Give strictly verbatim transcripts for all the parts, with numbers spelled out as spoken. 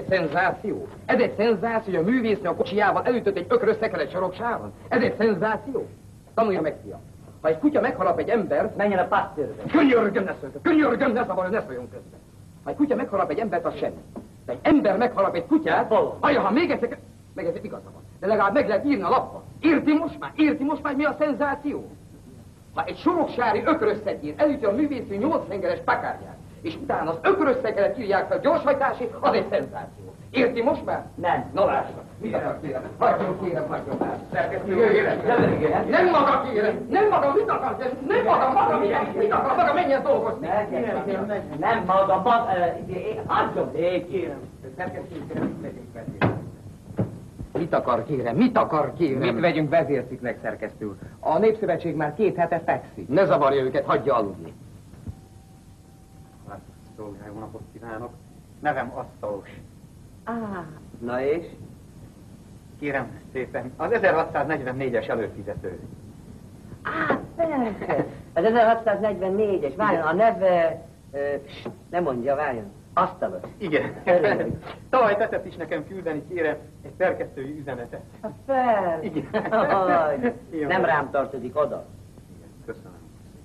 egy szenzáció? Ez egy szenzáció, hogy a művésznő a kocsijával elütött egy ökrös szekeret soroksávon? Ez egy szenzáció? Tanulja meg, fiam. Ha egy kutya megharap egy embert... Menjen a passzőrbe. Könyörgöm, ne szóljon, könyörgöm, ne szabad, ne szóljon közben. Ha egy kutya megharap egy embert, az semmi. De egy ember megharap egy kutyát... Hallja, ha még egyszer... Meg ez igaza van. De legalább meg lehet írni a lapba. Érti most már? Érti most már, mi a szenzáció? Ha egy soroksári ökrösszegér elüti a művésznő nyolc hengeres pakárját, és utána az ökrösszegeret írják fel gyorshajtási, az egy szenzáció. Érti most már? Nem. Na lásd, mit akar kérem? Hagyjon kérem, hagyjon már. Nem maga kérem, nem maga, mit akar kérem? Nem maga, maga, mit akar, maga, menjen dolgozni. Nem maga, maga, hagyjon, kérem. Szerkesztő kérem, mit megyünk vezérciknek? Mit akar kérem, mit akar kérem? Mit vegyünk vezérciknek, szerkesztő úr? A Népszövetség már két hete fekszik. Ne zavarja őket, hagyja aludni. Hát, szolgálj, jó napot kívánok. Nevem Asztalos. Ah, na és? Kérem szépen, az ezerhatszáznegyvennégyes előfizető. Á, persze. Az ezerhatszáznegyvennégyes, várjon, a neve... Ö, nem mondja, várjon. Asztalos. Igen. Tavaly tetett is nekem küldeni, kérem, egy szerkesztői üzenetet. A fel. Igen. Oh, nem rám tartozik oda. Igen, köszönöm.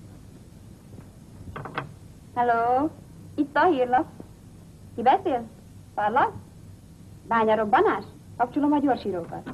Hello, itt a hírlap. Ki beszél? Parlak? Bányarobbanás? Kapcsolom a gyorsírókat.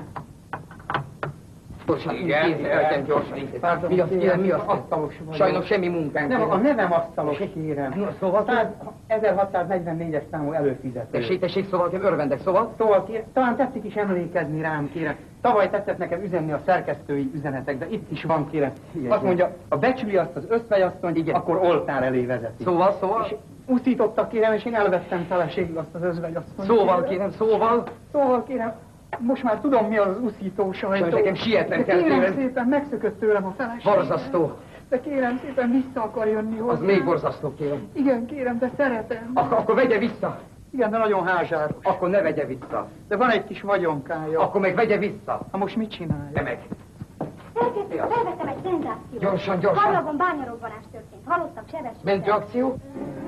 Gyorsan, igen, gyorsan. Mi az, kérem, mi az? Asztalos vagyok. Sajnos semmi munkánk. Nem, a nevem Asztalos, kérem. No, szóval... ezerhatszáznegyvennégyes számú előfizető. Tessék, tessék, szóval, kérem, örvendek, szóval. Szóval, kérem, talán tetszik is emlékezni rám, kérem. Tavaly tettek nekem üzenni a szerkesztői üzenetek, de itt is van, kérem. Igen, azt mondja, ha becsüli azt az özvegyasszony, igen, akkor oltár elé vezeti. Szóval, szóval? És uszítottak, kérem, és én elvettem feleségül azt az özvegyasszonyt. Szóval, kérem, szóval? Szóval, kérem, most már tudom, mi az az uszító sajtó. Sajnos nekem sietlen kell, kérem. kérem. Szépen, megszökött tőlem a feleség. Borzasztó. De kérem szépen, vissza akar jönni hozzá. Az még borzasztó, kérem. Igen, kérem, de szeretem. Ak akkor vegye vissza. Igen, de nagyon házsáros. Akkor ne vegye vissza. De van egy kis vagyonkája. Akkor meg vegye vissza. Ha most mit csinálja? De meg. Szerkesztő, felvettem egy szenzációt. Gyorsan, gyorsan. Harlagon bányarobbanás történt. Halottak, sebesültek. Mentőakció?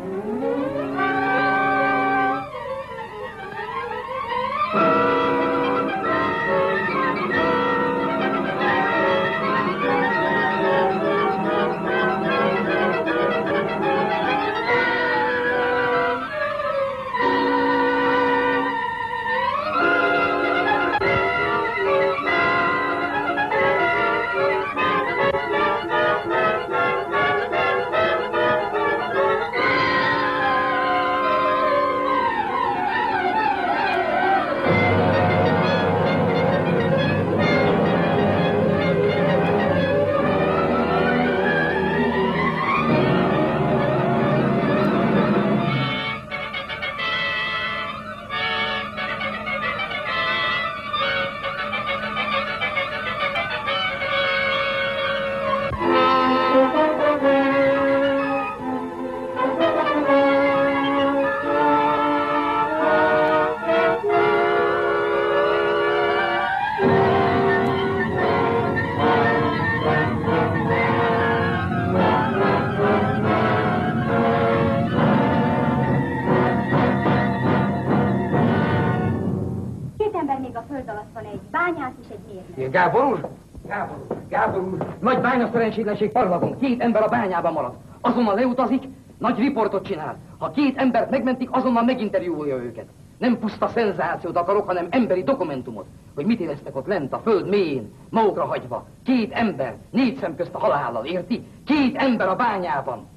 Gábor úr? Gábor úr, Gábor úr, nagy bánya szerencsétlenség Parlagon. Két ember a bányában maradt. Azonnal leutazik, nagy riportot csinál. Ha két embert megmentik, azonnal meginterjúolja őket. Nem puszta szenzációt akarok, hanem emberi dokumentumot. Hogy mit éreztek ott lent a föld mélyén, magukra hagyva. Két ember, négy szem közt a halállal, érti? Két ember a bányában.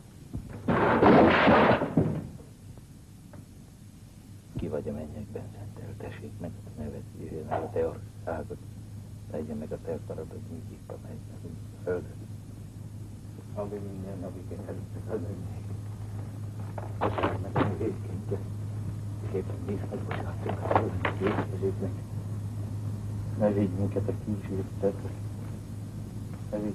Ki vagy a mennyekben szenteltessék meg nevet jöjjön el a te országod. Legyen meg a te akaratod, mint itt a mennyben, mint a földön. Ami minden napiket előttek az önnyék. Bocsánat meg a mi védkénket, és éppen mi is megbocsátunk a földön védkezőknek. Ne vigy minket a kísértetbe. Ne vigy.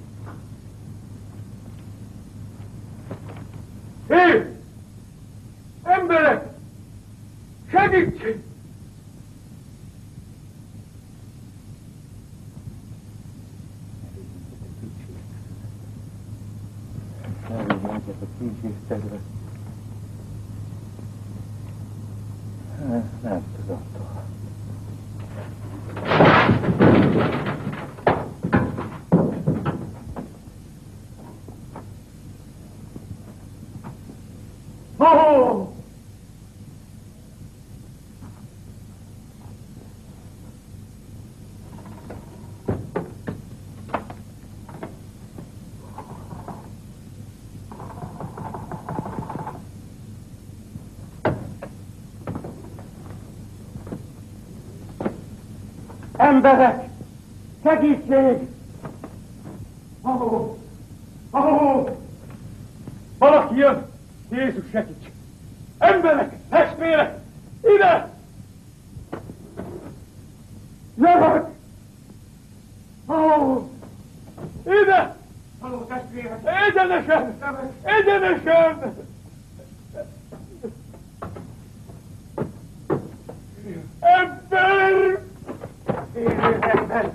Hé! Emberek! Segítség! Ne vigy minket a kísértetbe. Nem Emberek! Segítség! Ahó! Ahó! Valaki jön! Jézus segíts! Emberek! Testvérek! Ide! Jövök! Ahó! Ide! Halló, testvérek! Egyenesen! Egyenesen! Ember! Ember!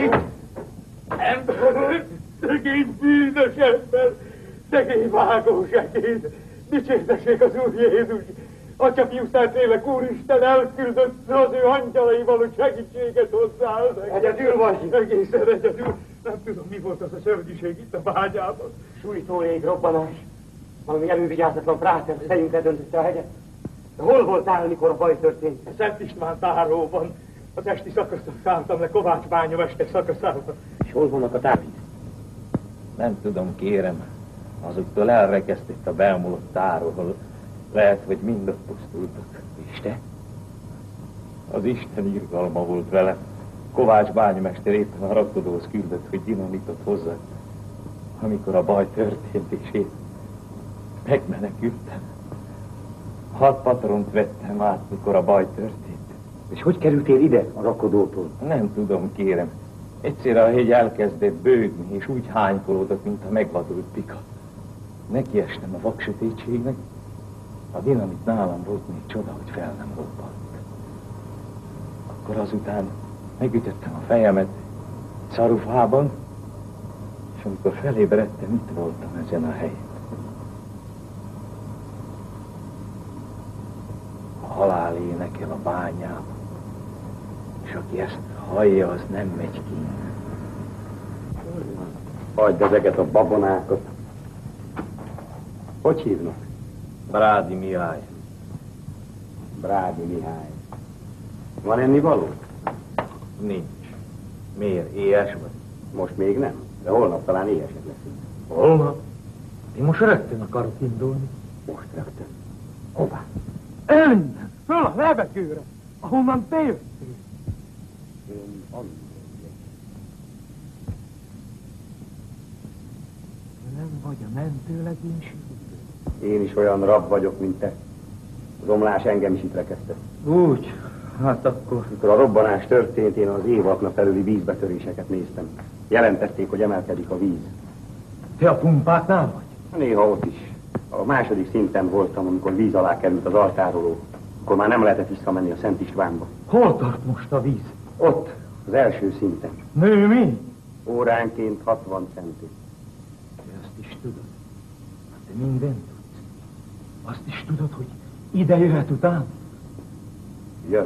Ember! Szegény bűnös ember! Szegény vágó segéd! Dicsértessék az Úr Jézus! Atya, Fiú, Szentlélek, Úristen elküldött az ő angyalaival, hogy segítséget hozzá. Egyedül vagy? Egészen egyedül. Nem tudom, mi volt az a szörnyűség itt a bányában. Sújtó ég, robbanás. Valami elővigyázatlan fráter fejünkre döntötte a hegyet. De hol voltál, amikor a baj történt? A Szent István táróban. Az esti szakaszon szántam le Kovács bányamester szakaszában. És hol vannak a tárgyak? Nem tudom, kérem. Azoktól elrekesztett a beomlott táról. Lehet, hogy mind ott pusztultak. És te? Az Isten irgalma volt vele. Kovács bánymester éppen a rakodóhoz küldött, hogy dinamitot hozzá. Amikor a baj történt, és én megmenekültem. Hat patront vettem át, mikor a baj történt. És hogy kerültél ide a rakodótól? Nem tudom, kérem. Egyszerre a hegy elkezdett bőgni, és úgy hánykolódott, mint a megvadult pika. Nekiestem a vaksötétségnek. A dinamit nálam volt, még csoda, hogy fel nem robbant. Akkor azután megütöttem a fejemet szarufában, és amikor felébredtem, itt voltam ezen a helyen. A halál énekel a bányában, és aki ezt hallja, az nem megy ki. Hagyd ezeket a babonákat. Hogy hívnak? Brádi Mihály. Brádi Mihály. Van ennivaló? Nincs. Miért? Éhes vagy? Most még nem, de holnap talán éhesek leszünk. Holnap? Én most rögtön akarok indulni. Most rögtön. Hová? Innen! Föl a levegőre! Ahonnan te jöttél! Én onnan jövök. Nem vagy a mentőlegénység? Én is olyan rab vagyok, mint te. Az omlás engem is itt rekesztett. Úgy, hát akkor... Mikor a robbanás történt, én az évakna felüli vízbetöréseket néztem. Jelentették, hogy emelkedik a víz. Te a pumpáknál vagy? Néha ott is. A második szinten voltam, amikor víz alá került az altároló. Akkor már nem lehetett visszamenni a Szent Istvánba. Hol tart most a víz? Ott, az első szinten. Nő mi? Óránként hatvan centi. Te azt is tudod. Te mindent tudsz. Azt is tudod, hogy ide jöhet után? Jön.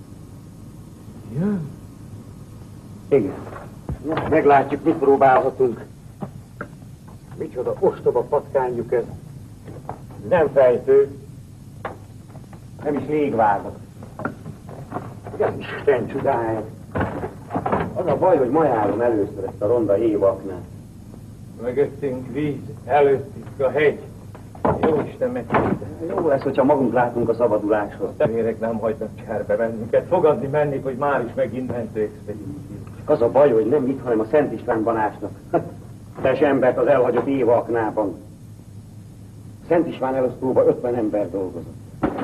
Jön. Igen. Most meglátjuk, mit próbálhatunk. Micsoda ostoba patkányjuk ez. Nem fejtő. Nem is légvágat. Igen, Isten csodája. Az a baj, hogy ma járom először ezt a ronda évaknál. Mögöttünk víz, előttünk a hegy. Jó Isten megkérte. Jó lesz, hogyha magunk látunk a szabaduláshoz. A tevérek nem hagynak cserbe bennünket. Fogadni mennék, hogy már is megint mentő expedíció. Csak az a baj, hogy nem itt, hanem a Szent Istvánban ásnak. Tes embert az elhagyott évaknában. Szent István elosztóban ötven ember dolgozott.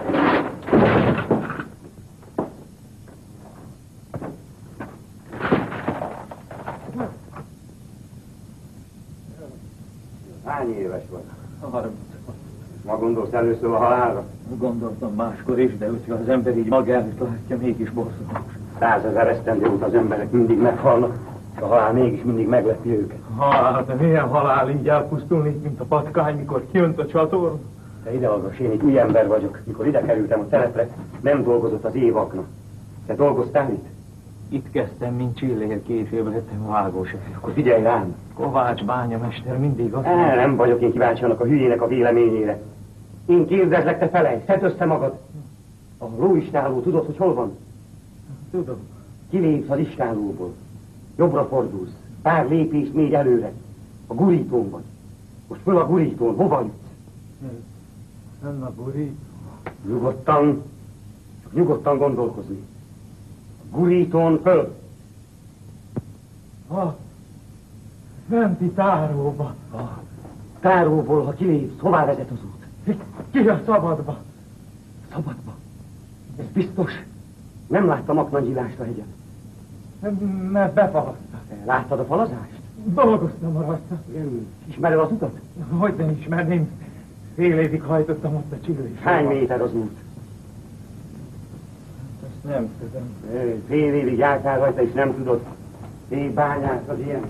Hány éves vagy? harminc. Ma gondolsz először a halálra? Gondoltam máskor is, de hogyha az ember így magányt látja, mégis borzalmas. Százezer esztendő óta az emberek mindig meghalnak, és a halál mégis mindig meglepi őket. Hát, de milyen halál így elpusztulni, mint a patkány, mikor kijönt a csatorna? Te ide hallgass, én egy új ember vagyok. Mikor ide kerültem a telepre, nem dolgozott az évakna. Te dolgoztál itt? Itt kezdtem, mint csillér, később lettem vágósef. Akkor figyelj rám! Kovács bányamester mindig azt E, nem vagyok én kíváncsi annak a hülyének a véleményére. Én kérdezlek, te felejt, szedd össze magad. A lóistáló tudod, hogy hol van? Tudom. Kilépsz az istálóból. Jobbra fordulsz. Pár lépést még előre. A gurítón vagy. Most föl a gurítón. Hova jutsz? Nem a gurító. Nyugodtan. Csak nyugodtan gondolkozni. A gurítón föl. A fenti táróba. A táróból, ha kilépsz, hová vezet az út? Ki a szabadba? Szabadba. Ez biztos. Nem láttam aknanyílást a hegyen. Mert befalasztak. Láttad a falazást? Dolgoztam rajta. Igen. Ismered az utat? Hogy nem ismerném. Fél évig hajtottam ott a csillés. Hány méter az út? Ezt nem tudom. Fél évig jártál rajta, és nem tudod. Még bányász az ilyen.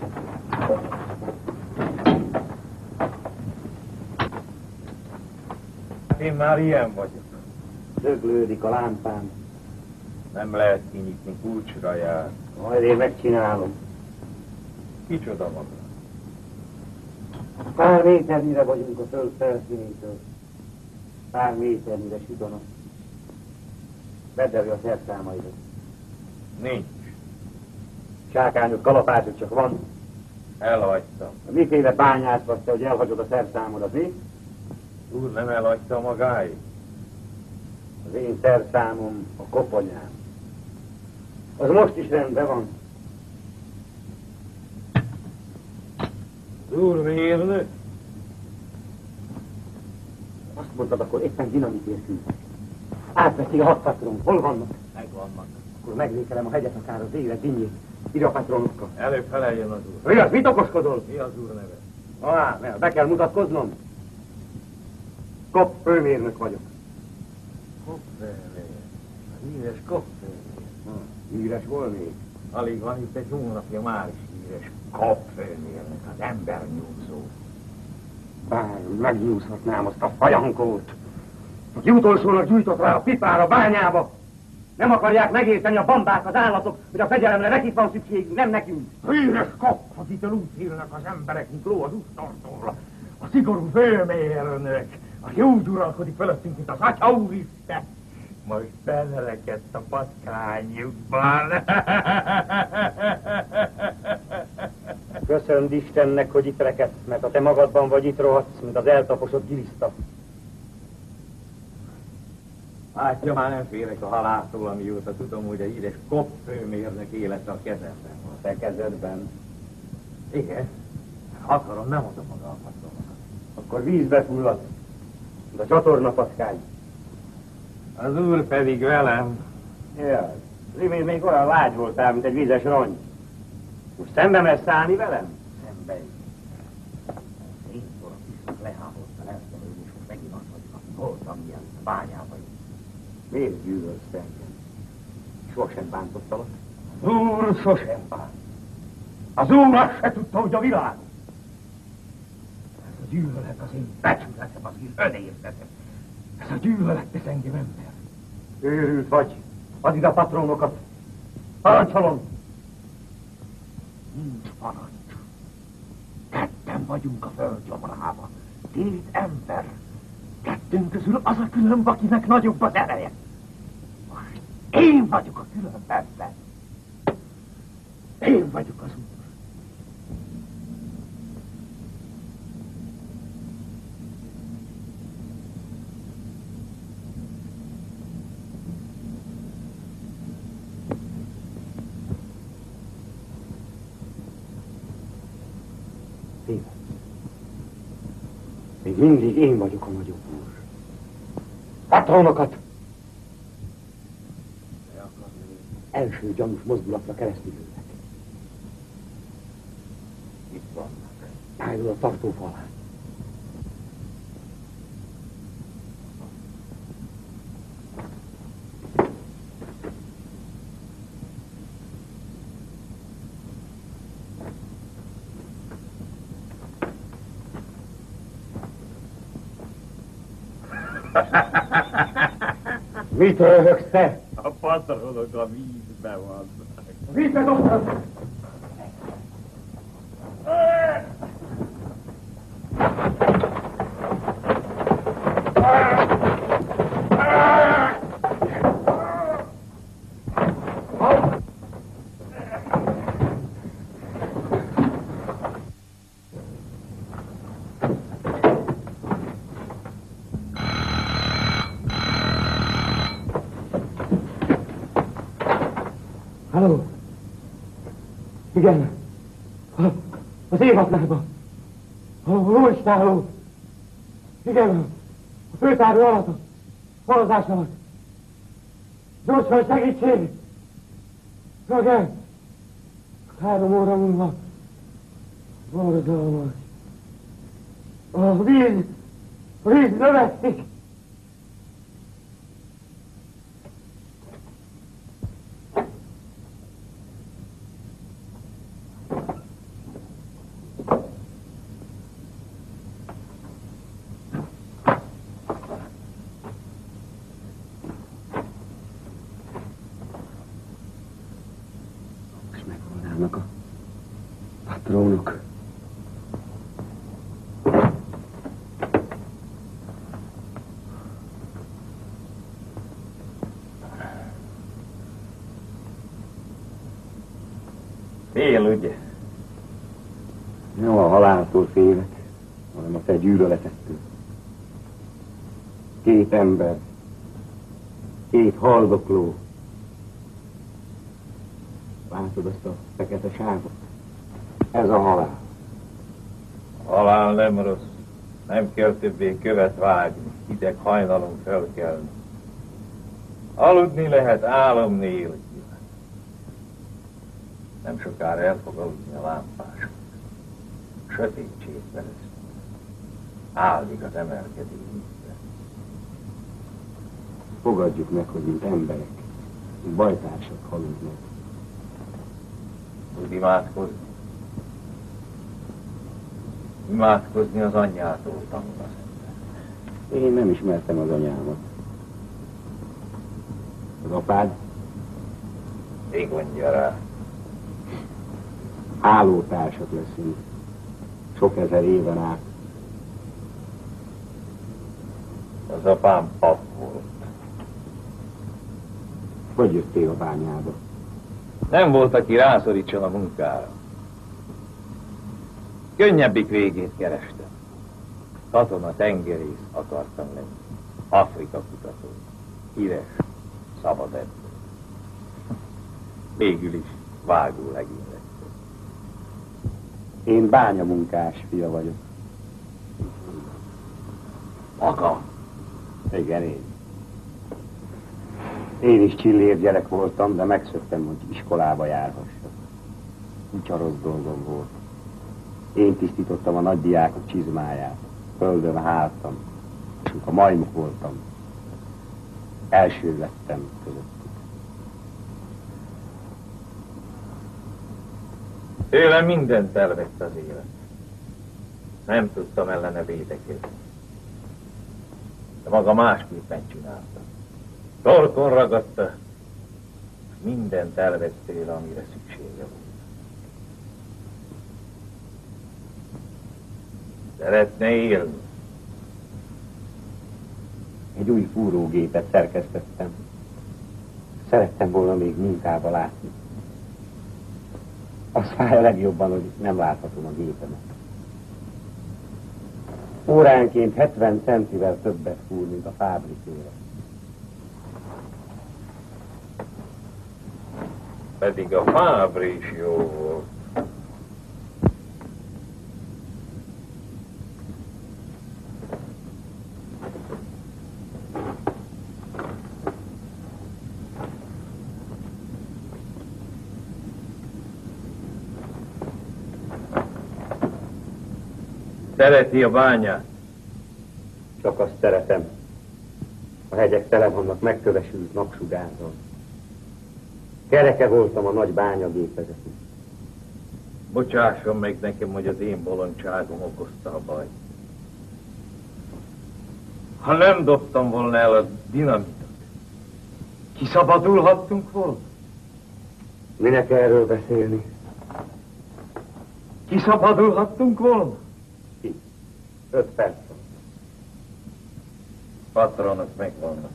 Én már ilyen vagyok. Döglődik a lámpám. Nem lehet kinyitni, kulcsra jár. Majd én megcsinálom. Kicsoda maga? Pár méternyire vagyunk a föld felszínétől. Pár méternyire süt a nap. Vedd elő a szerszámaidat. Nincs. Sákányok, kalapácsok csak van. Elhagytam. Miféle bányász vagy te, hogy elhagyod a szerszámodat, mi? Úr nem elhagyta magáit? Az én szerszámom a koponyám. Az most is rendben van. Az úr mérnök? Azt mondtad, akkor éppen dinamitért küldtek. Átveszik a hat patron. Hol vannak? Megvannak. Akkor megvékelem a hegyet akár az élet dinnyét. Ide a patronokkal. Előbb feleljen az úr. Mi az? Mit okoskodol? Mi az úr neve? Ah, mert be kell mutatkoznom. Kopp főmérnök vagyok. Koppelnél. Híres Koppelnél. Híres volnék. Alig van itt egy hónapja, már is híres Koppelnélnek, az embernyúzó. Bár megnyúzhatnám azt a fajankót, aki utolsónak gyújtott rá a pipára, bányába. Nem akarják megérteni a bambák, az állatok, hogy a fegyelemre nekik van szükségünk, nem nekünk. Híres Kopp, akitől úgy hírnak az emberek, mint ló az ustortól. A szigorú főmérnök, aki úgy uralkodik fölöttünk, mint az Atya Úristen. Most belerekedt a patkányukban. Köszönd Istennek, hogy itt rekedsz, mert ha te magadban vagy, itt rohadsz, mint az eltaposott giliszta. Látja, már nem félek a haláltól, amióta tudom, hogy a híres Kopp főmérnök élete a kezemben van. A te kezedben. Igen. Akarom, nem adom maga a patronokat. Akkor vízbe fullad, mint a csatornapatkány. Az úr pedig velem. Ja, az imént még olyan lágy voltál, mint egy vízes rongy. Most szembe mersz szállni velem? Szembe. Én szóra viszont leháboltam elszemélni, és most megint azt vagyok, aki voltam ilyen bányában. Miért gyűlölsz engem? Sosem bántottalak. Az úr sosem bánt. Az úr azt se tudta, hogy a világ. Ez a gyűlölet az én becsületem, az én önérzetem. Ez a gyűlölet tesz engem ember. Őrült vagy. Add ide a patronokat. Parancsolom. Nincs parancs. Ketten vagyunk a föld gyomrába. Két ember. Kettőnk közül az a különb, akinek nagyobb az ereje. Most én vagyok a különb ember. Én vagyok az úr. Még mindig én vagyok a nagyobb úr. Patronokat! Első gyanús mozdulatra keresztül ülnek. Itt vannak. Álljon a tartófalán. Mit röhögsz te? A patronok a vízben vannak. Vízbe dobtam! Halló? Igen. Az évadnában. A lóistáló. Igen, a főtárő alatt. A halazás alatt. Gyorsan segítség! Ragen! Három óra múlva. Borzalmas. A víz, a víz növekszik. Most meghalnának a patrónok. Fél, ugye? Nem a haláltól félek, hanem a te gyűlöletettől. Két ember, két haldokló. Látod azt a fekete sávot? Ez a halál. Halál nem rossz. Nem kell többé követ vágni, hideg hajnalon felkelni. Aludni lehet álom nélkül. Nem sokára el fog aludni a lámpás. Sötétségben lesz. Állik az emelkedő vízbe. Fogadjuk meg, hogy mint emberek, mint bajtársak halunk meg. Tud imádkozni. Imádkozni az anyjától tanul az ember. Én nem ismertem az anyámat. Az apád? Még mondja rá. Hálótársak leszünk. Sok ezer éven át. Az apám pap volt. Hogy jöttél a bányába? Nem volt, aki rászorítson a munkára. Könnyebbik végét kerestem. Katona, tengerész akartam lenni. Afrika kutató. Híres, szabad ember. Végül is vágó legény lettem. Én bányamunkás fia vagyok. Maga? Igen, én. Én is csillér gyerek voltam, de megszöktem, hogy iskolába járhassak. Kutya rossz dolgom volt. Én tisztítottam a nagy diákok csizmáját. Földön háltam. És a majmok voltam. Első lettem közöttük. Tőlem mindent elvett az élet. Nem tudtam ellene védekezni. De maga másképpen csinálta. Torkon ragadta, mindent elvett tőle, amire szüksége volt. Szeretne élni? Egy új fúrógépet szerkesztettem. Szerettem volna még munkába látni. Az fáj a legjobban, hogy nem láthatom a gépemet. Óránként hetven centivel többet fúr, mint a fábrikére. Pedig a fábri is jó volt. Szereti a bányát? Csak azt szeretem. A hegyek tele vannak megkövesült napsugárzal. Kereke voltam a nagy bányagépezetnek. Bocsásson meg nekem, hogy az én bolondságom okozta a bajt. Ha nem dobtam volna el a dinamitot, kiszabadulhattunk volna? Minek erről beszélni? Kiszabadulhattunk volna? Ki? Öt perc. Patronok megvannak.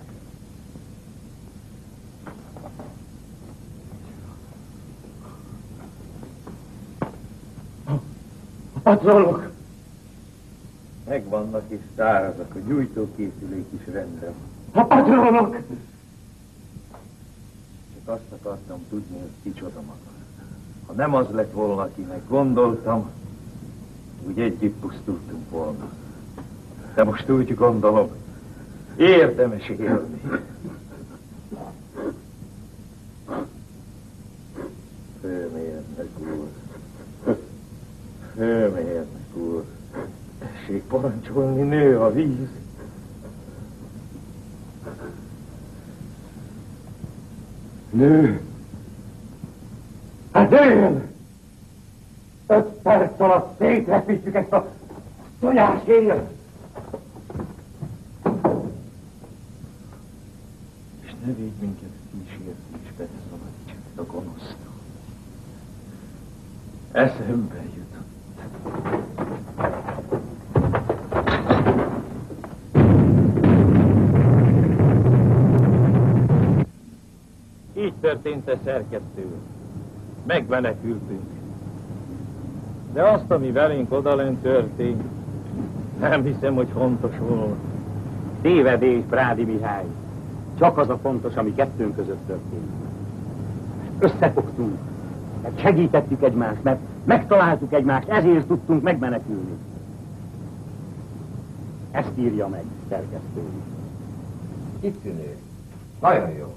Patronok! Megvannak és szárazak, a gyújtókészülék is rendben. A patronok! Csak azt akartam tudni, hogy kicsoda maga. Ha Ha nem az lett volna, akinek gondoltam, úgy együtt pusztultunk volna. De most úgy gondolom, érdemes élni. Főmérnök úr, főmérnök úr, tessék parancsolni, nő a víz. Nő! Hát nőjön! Öt perc alatt szétrepítjük ezt a tojás élet! És ne védj minket kísértésbe, de szabadíts ezt a gonosztól. Eszembe jutott. Így történt a szerkesztő. Megmenekültünk. De azt, ami velünk odalent történt, nem hiszem, hogy fontos volna. Tévedés, Brádi Mihály. Csak az a fontos, ami kettőnk között történt. Összefogtunk, mert segítettük egymást, mert megtaláltuk egymást, ezért tudtunk megmenekülni. Ezt írja meg, szerkesztő. Kitűnő. Nagyon jó.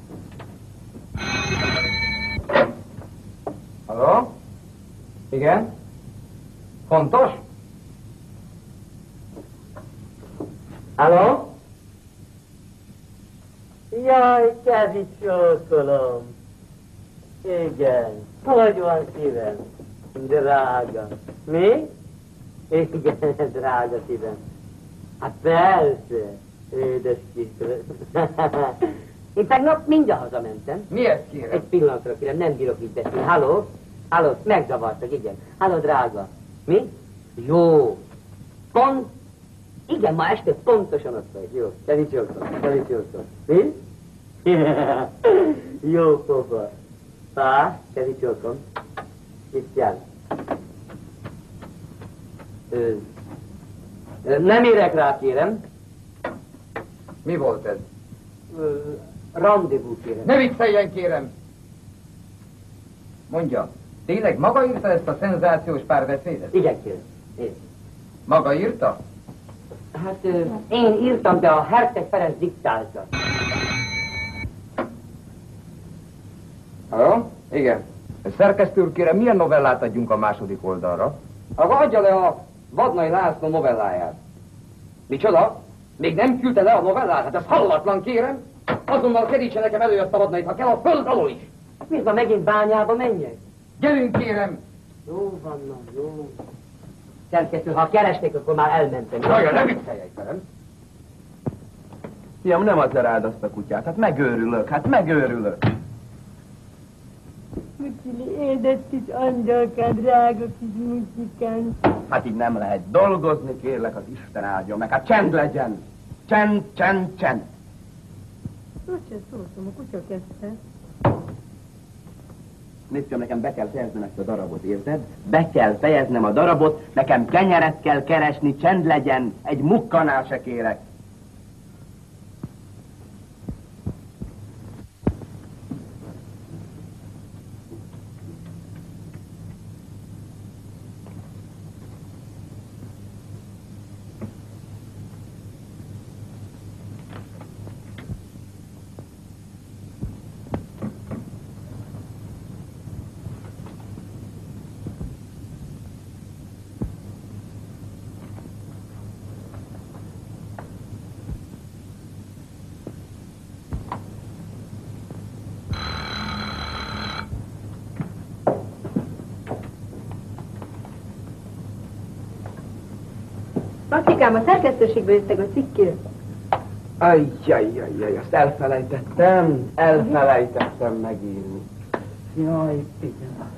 Halló? Igen? Fontos? Halló? Jaj, kezit csókolom. Igen, hogy van szívem? Drága. Mi? Igen, drága szívem. Hát persze, édes kis. Én tegnap mindjárt hazamentem. Miért kérem? Egy pillanatra kérem, nem bírok így beszélni. Halló? Halló, megzavartak, igen. Halló, drága. Mi? Jó. Pont? Igen, ma este pontosan ott vagy. Jó, tevicsókom, tevicsókom. Mi? Jó pofa. Pá, tevicsókom. Krisztián. Nem érek rá, kérem. Mi volt ez? Ö, Rendezvú, kérem. Ne vicceljen, kérem! Mondja, tényleg maga írta ezt a szenzációs párbeszédet? Igen, kérem. Én. Maga írta? Hát ö, én írtam, de a Herceg Ferenc diktálta. Halló? Igen. Szerkesztő úr, kérem, milyen novellát adjunk a második oldalra? Akkor adja le a Vadnai László novelláját. Micsoda? Még nem küldte le a novellát? Hát ez hallatlan, kérem! Azonnal kerítse nekem elő azt a Vadnait, ha kell a föld alól is! Mi van, megint bányába menjek? Gyerünk, kérem! Jó van, na, jó. Szerkesztő, ha keresték, akkor már elmentem. Jaj, ne viccelj, kérem! Fiam, nem adja rád azt a kutyát, hát megőrülök, hát megőrülök. Mutyili, édes kis angyalkán, drága kis mutyikán. Hát így nem lehet dolgozni, kérlek, az Isten áldjon meg. Hát csend legyen! Csend, csend, csend! Most sem szóltam, a kutya kezdte. Nézd, nekem be kell fejeznem ezt a darabot, érted? Be kell fejeznem a darabot, nekem kenyeret kell keresni, csend legyen, egy mukkanál se kérek. Praktikám, a szerkesztőségbe jöttek a cikkért. Ajjajjajjaj, azt elfelejtettem, elfelejtettem megírni. Jaj, igen.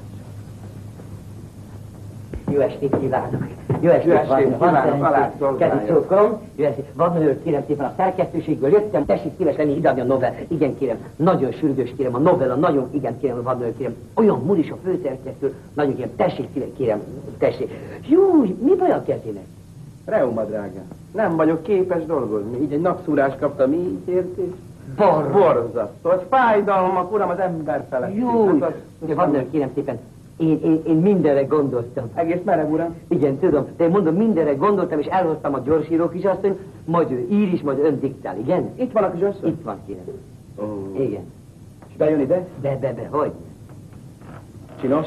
Jó estét kívánok! Jó estét, Jó estét kívánok, alá szolgálja. Kedves szolgálom, jó estét. Vadnőr, kérem szépen, a szerkesztőségből jöttem, tessék szíves lenni ideadni a novell. Igen, kérem, nagyon sürgős, kérem, a novella, nagyon, igen, kérem, a Vadnőr, kérem. Olyan mulis a főszerkesztő, nagyon kérem, tessék szíves, kérem, tessék. Jó, mi baj a kezének? Reuma, drágám. Nem vagyok képes dolgozni. Így egy napszúrást kaptam, így értés. Bor. Borzasztó. Az fájdalmak, uram, az ember felett. Jó, Hát az... Vadnőr, kérem szépen, Én, én, én mindenre gondoltam. Egész merev, uram. Igen, tudom, de én mondom, mindenre gondoltam, és elhoztam a gyorsíró kisasszony, majd ő ír is, majd ön diktál, igen? Itt van a kisasszony? Itt van, kérem. Oh. Igen. És bejön ide? Be, be, be, hogy? Csinos?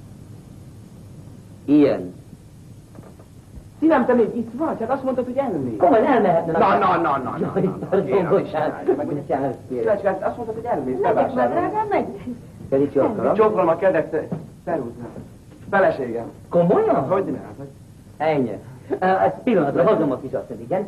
Ilyen. Szívem, te még itt vagy? Hát azt mondtad, hogy elmész. Komolyan elmehetne. Na, na, na, na, na. Jaj, pardon, bocsánat, bocsánat, kérem. Szívecskát, azt mondtad, hogy elmész. Megyek már, drágám, megyek. Pedig csókolom. Csókolom a kedet, szerúznak. Feleségem. Komolyan? Hogy ne? Ennyi. Uh, egy pillanatra hozom a kisasszony, igen?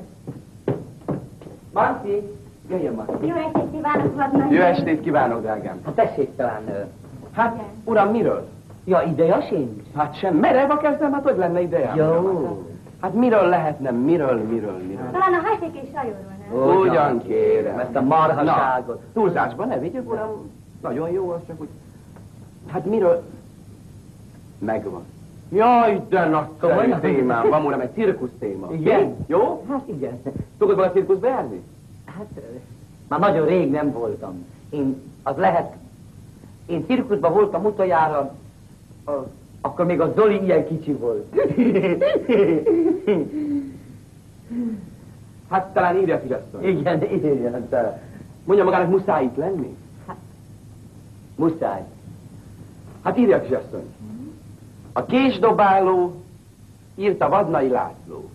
Marci, jöjjön Marci. Jó estét kívánok, vadnagy. Jó estét kívánok, drágám. Hát tessék talán... Uh, Hát, Igen. uram, miről? ja, ideja sincs? Hát sem merev a kezdem, hát hogy lenne ideje? Jó. Hát miről lehetne, miről, miről, miről? Talán a hajték és sajorról, nem? Ugyan kérem. Ezt a marhaságot. Na, túlzásban ne vigyük, uram. Nagyon jó, az csak úgy... Hát miről... Megvan. Jaj, de nagyszerű Komolyan? témám. Van, uram, egy cirkusz téma. Igen? Jó? Hát igen. Tudod volna cirkuszba járni? Hát, uh, már nagyon rég nem voltam. Én, az lehet... Én cirkuszban voltam utoljára, uh, akkor még a Zoli ilyen kicsi volt. Hát talán írja kisasszony. Igen, igen, de... Mondja magának, muszáj itt lenni? Muszáj. Hát írja kisasszony. A késdobáló írta Vadnai László.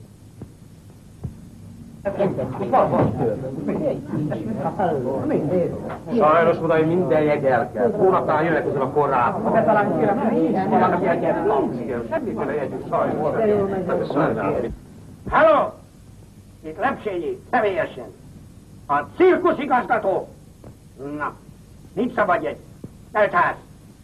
Sajnos oda, hogy minden jegy elkel. Hónaptán jönnek közül a korrában. De talán kérem, vannak jegyek. Semmiféle jegyük, sajnos. Halló! Itt Lepsényi, személyesen. A cirkuszigazgató. Na, nincs szabad jegy. Teltház.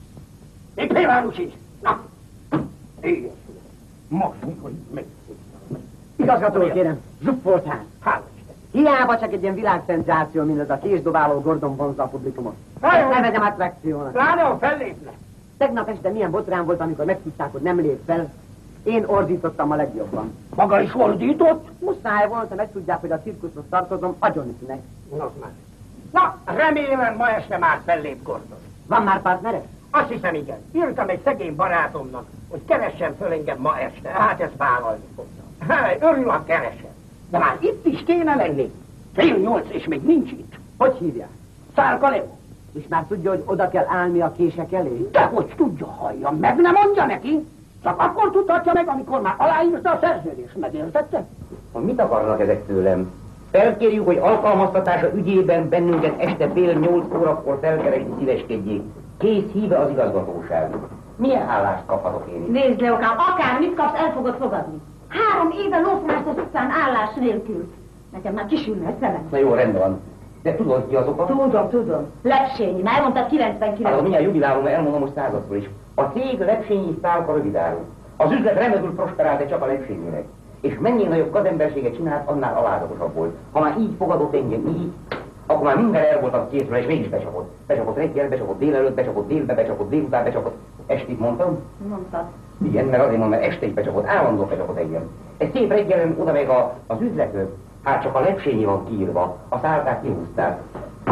Még pillanus is. Na, igen. Most, mikor meg. Igazgató, kérem, zsupfoltán. Hála Isten. Hiába csak egy ilyen világszenzáció, mint az a késdobáló Gordon vonza a publikumot. Ezt nevezem attrakciónak. Pláne a fellépne. Tegnap este milyen botrán volt, amikor megtudták, hogy nem lép fel. Én ordítottam a legjobban. Maga is ordított? Muszáj volt, ha megtudják, hogy a cirkuszhoz tartozom, agyonütnek. Nos, már. Na, remélem ma este már fellép Gordon. Van már partnere? Azt hiszem, igen. Írtam egy szegény barátomnak, hogy keressen föl engem ma este. Hát ezt vállalni fogja. Hely, örül, ha keresem. De már itt is kéne lenni. Fél nyolc, és még nincs itt. Hogy hívják? Szárka Leo. És már tudja, hogy oda kell állni a kések elé? De hogy tudja, hallja, meg nem mondja neki. Csak akkor tudhatja meg, amikor már aláírta a szerződést. Megértette? Mit akarnak ezek tőlem? Felkérjük, hogy alkalmaztatása ügyében bennünket este fél nyolc órakor felkeresni szíveskedjék. Kész híve az igazgatóság. Milyen állást kaphatok én itt? Nézd, Leokám, akármit kapsz, el fogod fogadni. Három éve lófrást az utcán állás nélkül. Nekem már kisülne a szemem. Na jó, rendben van. De tudod, ki azok a... Tudom, tudom. Lepsényi, már elmondtad Hát, kilencvenkilenc. a mindjárt jubilálom, elmondom most századszor is. A cég Lepsényi Szálka rövidáru. Az üzlet remegül prosperált, de csak a Lepsényinek. És mennyi nagyobb gazemberséget csinált, annál alázatosabb volt. Ha már így fogadott engem, így, akkor már minden el volt a készről, és mégis becsapott. Becsapott reggel, becsapott délelőtt, becsapott délbe, becsapott délután, becsapott. Estig mondtam? Mondtad. Igen, mert azért mondom, mert este is becsapott, állandóan becsapott engem. Egy szép reggelen oda meg a, az üzlethöz, hát csak a Lepsényi van kiírva, a szálkát kihúzták.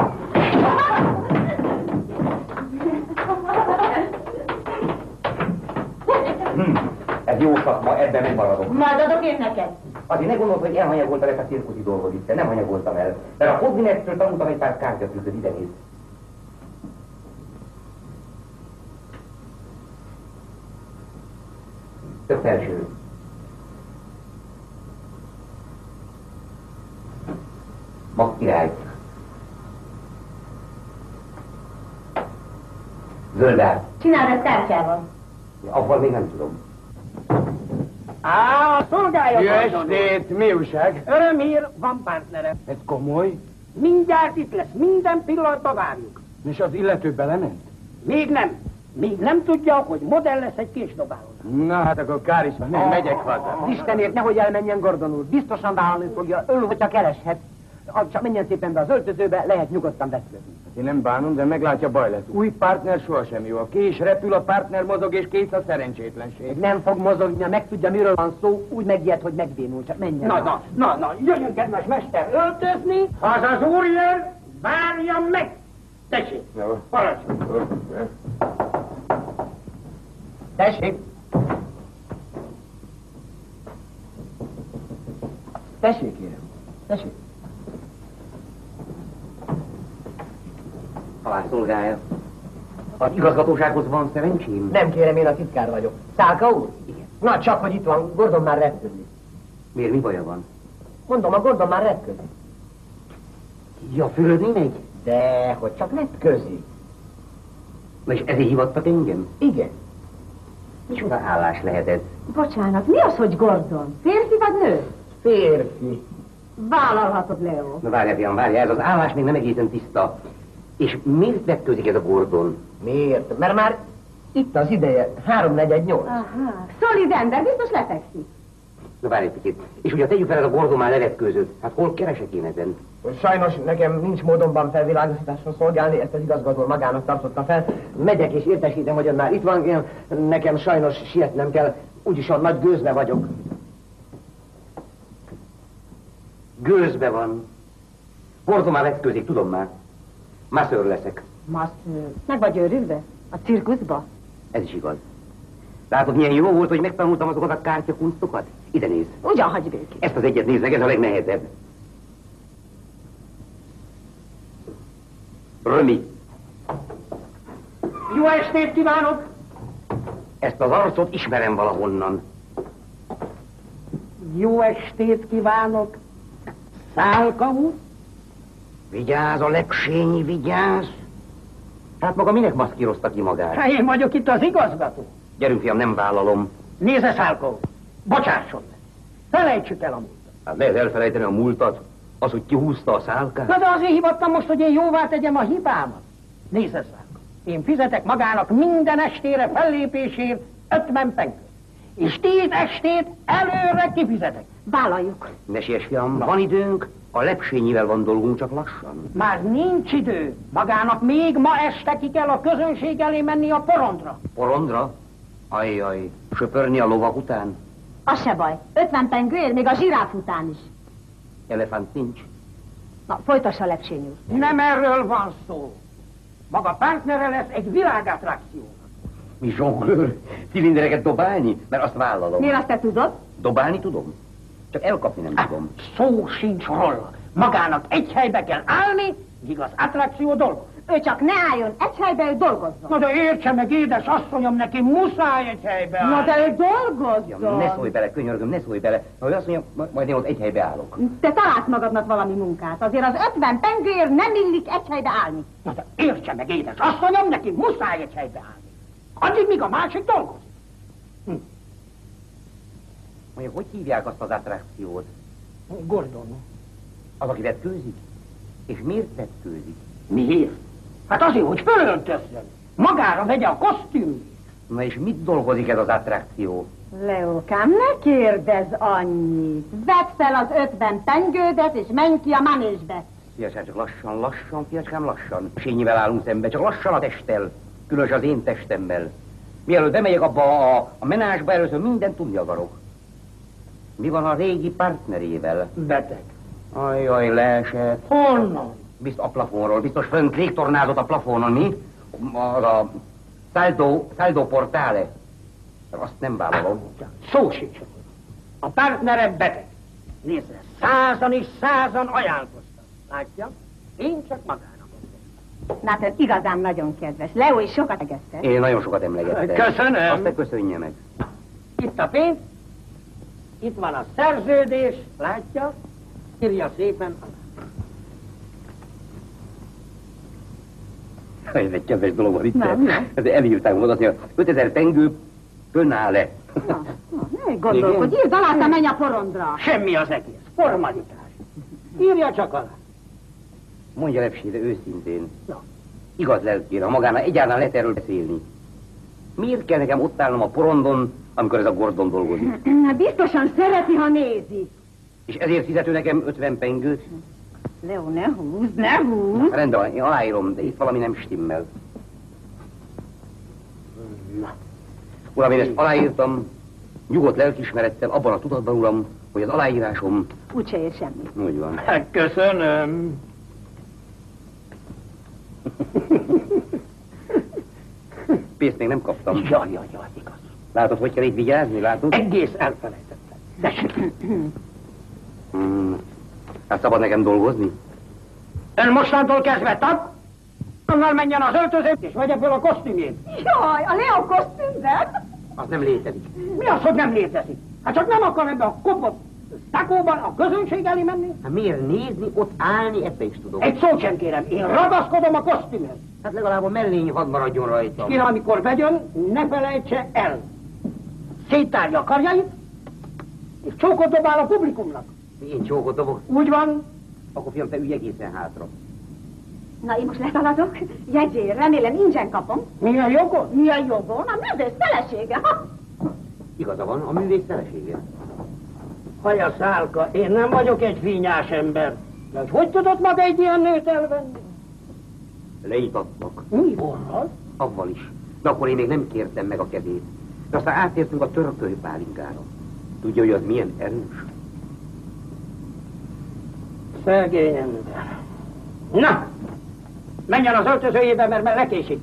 Hm, ez jó szakma, ebben megmaradok. Majd adok én neked. Azért ne gondolt, hogy elhanyagoltam ezt a cirkuszi dolgot itt, nem hanyagoltam el. Mert a Kodvinettől tanultam egy pár kártyatrükköt, ide néz. Több felső. Mag király. Zöldár. Csináld ezt kártyával. Abban még nem tudom. Á, a szolgálja Jó Gordon. estét, mi újság? Örömhír, van partnere. Ez komoly? Mindjárt itt lesz, minden pillanatban várjuk. És az illető belement? Még nem. Még nem tudja, hogy modell lesz egy késdobálónak. Na hát akkor kár is van, nem megyek haza. Istenért, nehogy elmenjen Gordon úr. Biztosan vállalni fogja, ön, hogyha kereshet. Csak menjen szépen be az öltözőbe, lehet nyugodtan beszélni. Én nem bánom, de meglátja, baj lesz. Új partner sohasem jó. A kés repül, a partner mozog, és kész a szerencsétlenség. Nem fog mozogni, ha megtudja, miről van szó, úgy megijed, hogy megbénul, csak menjen. Na, na, na, na, jöjjön, kedves mester, öltözni, ha az az úr jön, várjam meg. Tessék, Jó. parancsolj. Tessék! Tessék, kérem. Tessék. Talán szolgálja. Az igazgatósághoz van szerencsém? Nem kérem, én a titkár vagyok. Szálka úr? Igen. Na, csak hogy itt van, Gordon már repködik. Miért, mi baja van? Mondom, a Gordon már repködik. Ja, fürödni megy? De, hogy csak repközik. Na és ezért hivattak engem? Igen. Micsoda állás lehet ez? Bocsánat, mi az, hogy Gordon? Férfi vagy nő? Férfi. Vállalhatod, Leo. Na várjál, fiam, várjál, ez az állás még nem egészen tiszta. És miért vetkőzik ez a Gordon? Miért? Mert már itt az ideje, háromnegyed-nyolc. Aha, szolid ember, biztos lefekszik. Na várj egy picit. És ugye tegyük fel, ez a Gordon már levetkőzött. Hát hol keresek én ezen? Sajnos nekem nincs módonban felvilágosításon szolgálni, ezt az igazgató magának tartotta fel. Megyek és értesítem, hogy ön már itt van, én, nekem sajnos sietnem kell, úgyis a nagy gőzbe vagyok. Gőzbe van. Gordon már vetkőzik, tudom már. Masször leszek. Masször? Meg vagy őrülve? A cirkuszba? Ez is igaz. Látod, milyen jó volt, hogy megtanultam azokat a kártyakunstokat? Ide nézz. Ugyan hagyj békén. Ezt az egyet nézd meg, ez a legnehezebb. Römi. Jó estét kívánok! Ezt az arcot ismerem valahonnan. Jó estét kívánok! Szálka úr? Vigyázz, a lepsényi, vigyázz! Hát maga minek maszkírozta ki magát? Hát én vagyok itt az igazgató. Gyerünk, fiam, nem vállalom. Nézze, Szálka úr! Bocsásson meg! Felejtsük el a múltat. Hát lehet elfelejteni a múltat? Az, hogy kihúzta a szálkát? Na de azért hívottam most, hogy én jóvá tegyem a hibámat. Nézze, Szálka! Én fizetek magának minden estére fellépésért ötven pengőt. És tíz estét előre kifizetek. Vállaljuk. Ne siess, fiam, van időnk, a lepsényivel van dolgunk, csak lassan. Már nincs idő. Magának még ma este ki kell a közönség elé menni a porondra. Porondra? Ajjaj, söpörni a lovak után? Az se baj. ötven pengőért, még a zsiráf után is. Elefánt nincs. Na, folytassa, Lepsény úr. Nem erről van szó. Maga partnere lesz egy világattrakció. Mi zsonglőr? Cilindereket dobálni? Mert azt vállalom. Miért azt te tudod? Dobálni tudom? Csak elkapni nem tudom. Szó sincs róla. Magának egy helybe kell állni, míg az attrakció dolgozik. Ő csak ne álljon egy helybe, ő dolgozzon. Na de értse meg, édes asszonyom, neki muszáj egy helybe állni. Na de ő dolgozzon. Ja, ne szólj bele, könyörgöm, ne szólj bele. Ha ő azt mondja, majd én ott egy helybe állok. Te találsz magadnak valami munkát. Azért az ötven pengőért nem illik egy helybe állni. Na de értse meg, édes asszonyom, neki muszáj egy helybe állni. Addig, míg a másik dolgozik. Hm. Mondja, hogy hívják azt az attrakciót? Gordon. Az, aki vetkőzik? És miért vetkőzik? Miért? Hát azért, hogy fölöltözzön. Magára vegye a kosztümét. Na és mit dolgozik ez az attrakció? Leókám, ne kérdezz annyit. Vedd fel az ötven pengődet, és menj ki a manésbe. Fiacskám, csak lassan, lassan, fiacskám, lassan. Sényivel állunk szembe, csak lassan a testtel. Különös az én testemmel. Mielőtt bemegyek abba a, a menásba, először mindent tudni akarok. Mi van a régi partnerével? Beteg. Ajjaj, leesett. Honnan? Biztos a plafonról, biztos fönt légtornázott a plafonon, mi? Az a saldo, saldo portale. Azt nem vállalom. Szó sincs. A partnerem beteg. Nézze, százan és százan ajánlkoztam. Látja? Én csak magának. Na, te igazán nagyon kedves. Leo is sokat egeszte. Én nagyon sokat emlegettem. Köszönöm. Azt te köszönje meg. Itt a pénz, itt van a szerződés, látja? Írja szépen. Ez egy kedves dolog van itt. Nem, nem. Ez elírták volna azt, hogy ötezer pengő fönnáll-e. Na, na, ne gondolkodj, írd alá, te menj a porondra. Semmi az egész, formalitás. Írja csak alá. Mondja Lepsére őszintén. Na. Igaz lelkére, ha magának egyáltalán lehet erről beszélni. Miért kell nekem ott állnom a porondon, amikor ez a Gordon dolgozik? Biztosan szereti, ha nézi. És ezért fizető nekem ötven pengőt? Leo, ne húzd, ne húzd. Rendben van, én aláírom, de itt valami nem stimmel. Na. Uram, én ezt aláírtam, nyugodt lelkiismerettel, abban a tudatban, uram, hogy az aláírásom... Úgyse ér semmi. Úgy van. Köszönöm. Pénzt még nem kaptam. Jaj, jaj, jaj, igaz. Látod, hogy kell itt vigyázni, látod? Egész elfelejtettem. Tessék. Hmm. Hát szabad nekem dolgozni? Ön mostantól kezdve tag, annál menjen az öltözőt, és vegye fel a kosztümjét. Jaj, a Leo kosztümben? Az nem létezik. Mi az, hogy nem létezik? Hát csak nem akar ebbe a kopott sztakóban a közönség elé menni? Hát miért nézni, ott állni, ebbe is tudom. Egy szót sem kérem, én ragaszkodom a kosztümhez. Hát legalább a mellényi hadd maradjon rajta. Kérem, amikor bejön, ne felejtse el. Széttárja a karjait, és csókot dobál a publikumnak. Én csókot dobok? Úgy van. Akkor fiam, te ülj egészen hátra. Na, én most leszaladok. Jegyér, remélem ingyen kapom. Milyen jogon? Milyen jogon? A művész felesége. Ha? Igaza van, a művész felesége. Haja szálka, én nem vagyok egy fínyás ember. De hogy, hogy tudott maga egy ilyen nőt elvenni? Leítattak. Mi volna? Avval is. De akkor én még nem kértem meg a kezét. De aztán átértünk a törököly pálinkára. Tudja, hogy az milyen erős? Szegény ember. Na! Menjen az öltözőjébe, mert már lekésik.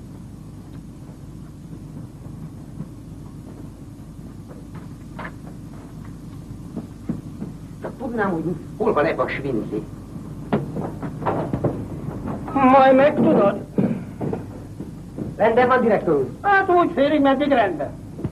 Csak tudnám, hogy hol van ebbe a svindli. Majd megtudod. Rendben van, direktor úr? Hát úgy félig, meddig rendben.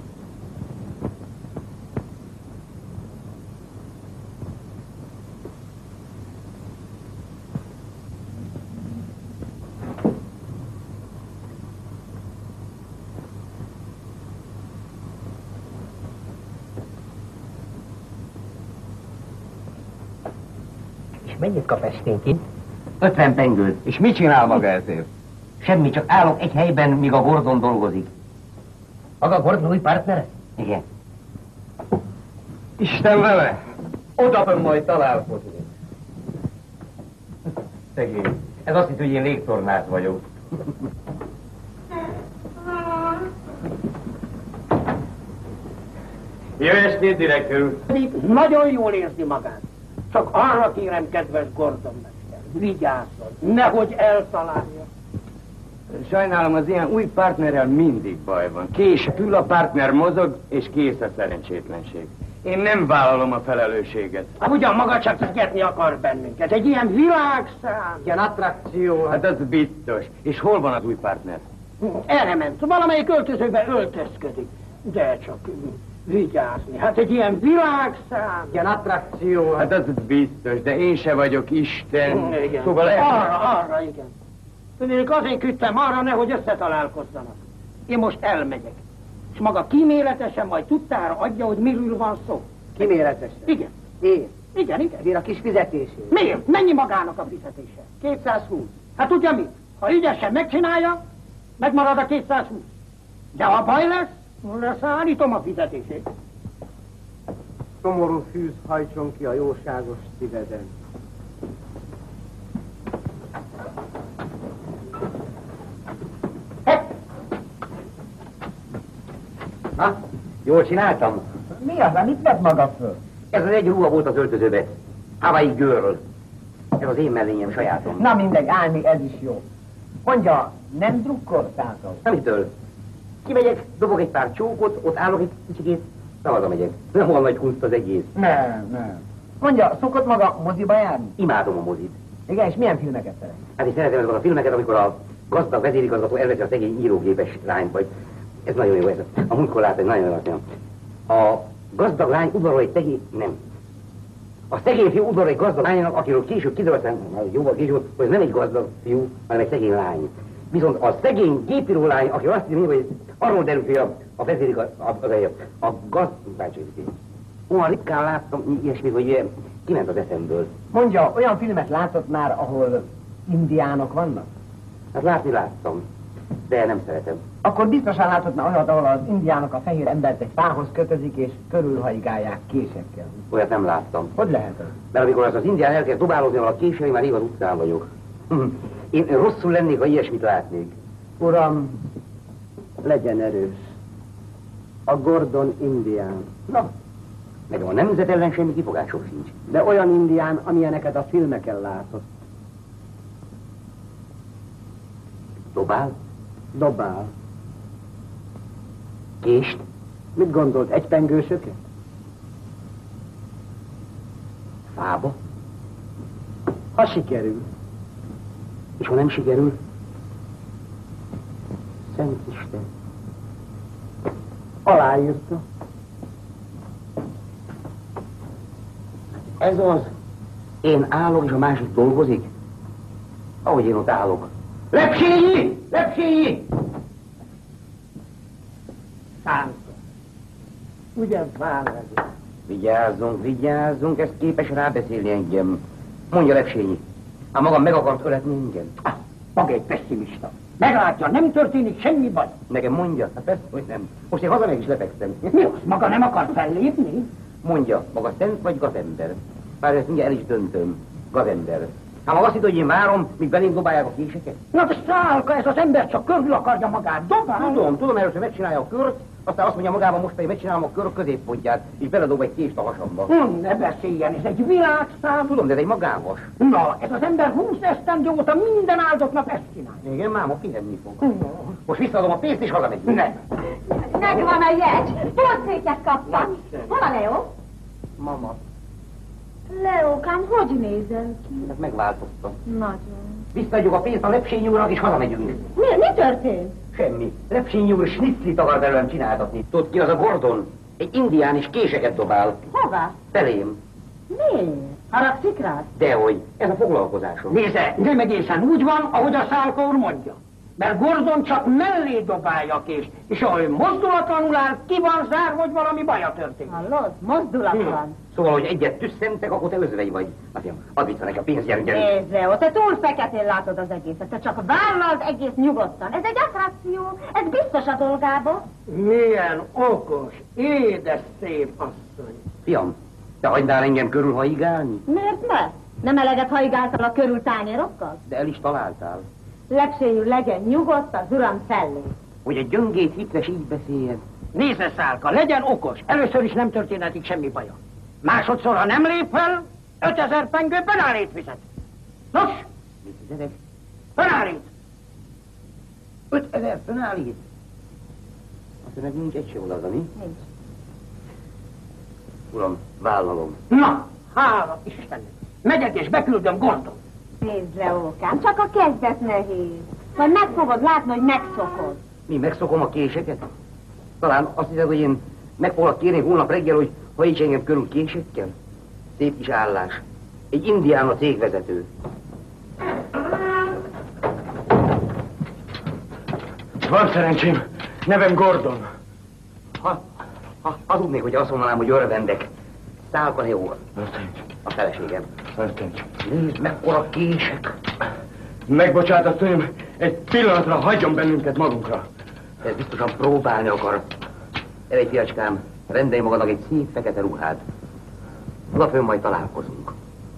Mennyit kap esténként? ötven pengőt. És mit csinál maga ezért? Semmi, csak állok egy helyben, míg a Gordon dolgozik. Maga Gordon új partnere? Igen. Isten vele! Odafön majd találkozunk. Szegény. Ez azt hitt, hogy én légtornász vagyok. Jó estét, direktor úr! Nagyon jól érzi magát. Csak arra kérem, kedves Gordon mester, vigyázzon, nehogy eltalálja. Sajnálom, az ilyen új partnerrel mindig baj van. Késül a partner mozog, és kész a szerencsétlenség. Én nem vállalom a felelősséget. Hát ugyan maga csak szigetni akar bennünket. Egy ilyen világszám. Ilyen attrakció. Hát az biztos. És hol van az új partner? Erre ment. Valamelyik öltözőbe öltözködik. De csak vigyázni. Hát egy ilyen világszám. Ilyen attrakció. Hát az biztos, de én se vagyok Isten. Igen. Szóval el... Arra, arra, igen. Tudnék, azért küldtem arra, nehogy összetalálkozzanak. Én most elmegyek. És maga kíméletesen majd tudtára adja, hogy miről van szó. Kíméletesen? Igen. Én? Igen, igen. Ezért a kis fizetését. Miért? Mennyi magának a fizetése? kétszázhúsz. Hát tudja mit? Ha ügyesen megcsinálja, megmarad a kétszázhúsz. De ha baj lesz, leszállítom a fizetését. Szomorú fűz hajtson ki a jóságos szíveden. Na, jól csináltam? Mi az, amit vett maga föl? Ez az egy ruha volt az öltözőbe. Hawaii Girl. Ez az én mellényem, sajátom. Na mindegy, állni ez is jó. Mondja, nem drukkoltátok? Amitől? Kimegyek, dobok egy pár csókot, ott állok egy kicsikét, na hazamegyek. Nem olyan nagy kunst az egész. Nem, nem. Mondja, szokott maga moziba járni? Imádom a mozit. Igen, és milyen filmeket szeret? Hát én szeretem ezeket a filmeket, amikor a gazdag vezérigazgató elveszi a szegény írógépes lányt, vagy ez nagyon jó, ez a múltkor lát, egy nagyon jó film. A gazdag lány udvarol egy szegény, nem. A szegény fiú udvarol egy gazdag lánynak, akiről később kiderül, jóval később, hogy nem egy gazdag fiú, hanem egy szegény lány. Viszont a szegény gépíró lány, aki azt hiszi, hogy arról derül ki a, a vezérigazgató, a, a, a gazdag, olyan ritkán láttam ilyesmit, hogy kiment az eszemből. Mondja, olyan filmet látott már, ahol indiánok vannak? Hát látni láttam, de nem szeretem. Akkor biztosan látott már olyat, ahol az indiánok a fehér embert egy fához kötözik, és körülhajgálják késekkel. Olyat nem láttam. Hogy lehet ez? Mert amikor az az indián elkezd dobálózni, a késői, már rég az utcán vagyok. Én rosszul lennék, ha ilyesmit látnék. Uram, legyen erős. A Gordon indián. Na, meg a nemzet ellen semmi kifogásom sincs. De olyan indián, amilyeneket a filmeken látott. Dobál? Dobál. Kést? Mit gondolt, egypengősöket? Fába? Ha sikerül. És ha nem sikerül? Szent Isten. Aláírta. Ez az. Én állok, és a másik dolgozik. Ahogy én ott állok. Lepsényi! Lepsényi! Szánta. Ugyan válaszol. Vigyázzunk, vigyázzunk, ez képes rábeszélni engem. Mondja, Lepsényi. Ám magam meg akart öletni engem. Ah, maga egy pessimista. Meglátja, nem történik semmi baj. Nekem mondja? Hát persze, hogy nem. Most én hazamegy is lefekszem. Mi az? Maga nem akar fellépni? Mondja, maga szent vagy gazember? Bár ezt mindjárt el is döntöm. Gazember. Hát maga azt hitt, hogy én várom, míg belém dobálják a késeket? Na de Szálka, ez az ember csak körül akarja magát dobálni. Tudom, tudom, először megcsinálja a kört, aztán azt mondja magában, most pedig megcsinálom a kör középpontját, és beledob egy kést a hasamba. Hm, ne beszéljen, ez egy világszám. Tudom, de ez egy magávas. Na, ez az ember húsz esztendő óta minden áldott nap ezt csinál. Igen, máma, pihenni fog. No. Most visszaadom a pénzt, és hazamegyünk. Nem. Megvan a jegy, porszéket kaptam. Hol a Leo? Mama. Leókám, hogy nézel ki? Hát megváltoztam. Nagyon. Visszaadjuk a pénzt a Lepsényi úrnak, és hazamegyünk. Mi, mi történt? Semmi. Lepsényi úr snitzlit akar belőlem csináltatni. Tudod ki az a Gordon? Egy indián is késeket dobál. Hová? Belém. Miért? Haragszik rád? Dehogy. Ez a foglalkozásom. Nézze, nem egészen úgy van, ahogy a Szálka úr mondja. Mert Gordon csak mellé dobálja a kést, és ha ő mozdulatlanul áll, ki van zárva, hogy valami baja történik. Hallod? Mozdulatlan. Hm. Szóval, hogy egyet tüsszentek, akkor te özvegy vagy. Azért, add vissza neki a pénzt, gyerünk, gyerünk. Nézd, Leo, te túl feketén látod az egészet, te csak vállald egész nyugodtan. Ez egy attrakció, ez biztos a dolgába. Milyen okos, édes szép asszony. Fiam, te hagynál engem körülhaigálni? Miért ne? Nem eleget haigáltal a körül tányérokkal? De el is találtál. Lepsényül legyen nyugodt, az uram fellé. Hogy egy gyöngét hitves így beszéljen. Nézze, Szálka, legyen okos. Először is nem történhetik semmi baja. Másodszor, ha nem lép fel, ötezer pengő penálét fizet. Nos? Mit fizetek? Penálét. Ötezer penálét? Azt meg nincs egy se odaadani. Nincs. Uram, vállalom. Na, hála Istennek. Megyek és beküldöm Gordon. Nézd, Leókám, csak a kezdet nehéz. Majd meg fogod látni, hogy megszokod. Mi, megszokom a késeket? Talán azt hiszed, hogy én meg foglak kérni holnap reggel, hogy hajts engem körül késekkel? Szép kis állás. Egy indián a cégvezető. Van szerencsém, nevem Gordon. Ha, ha hazudnék, hogy azt mondanám, hogy örvendek. Szálka Leo. Történt. A feleségem. Történt. Nézd, mekkora kések. Megbocsát, asszonyom, egy pillanatra hagyjon bennünket magunkra. Ez biztosan próbálni akar. Elej, fiacskám, rendelj magadnak egy szép fekete ruhát. Odafönn majd találkozunk.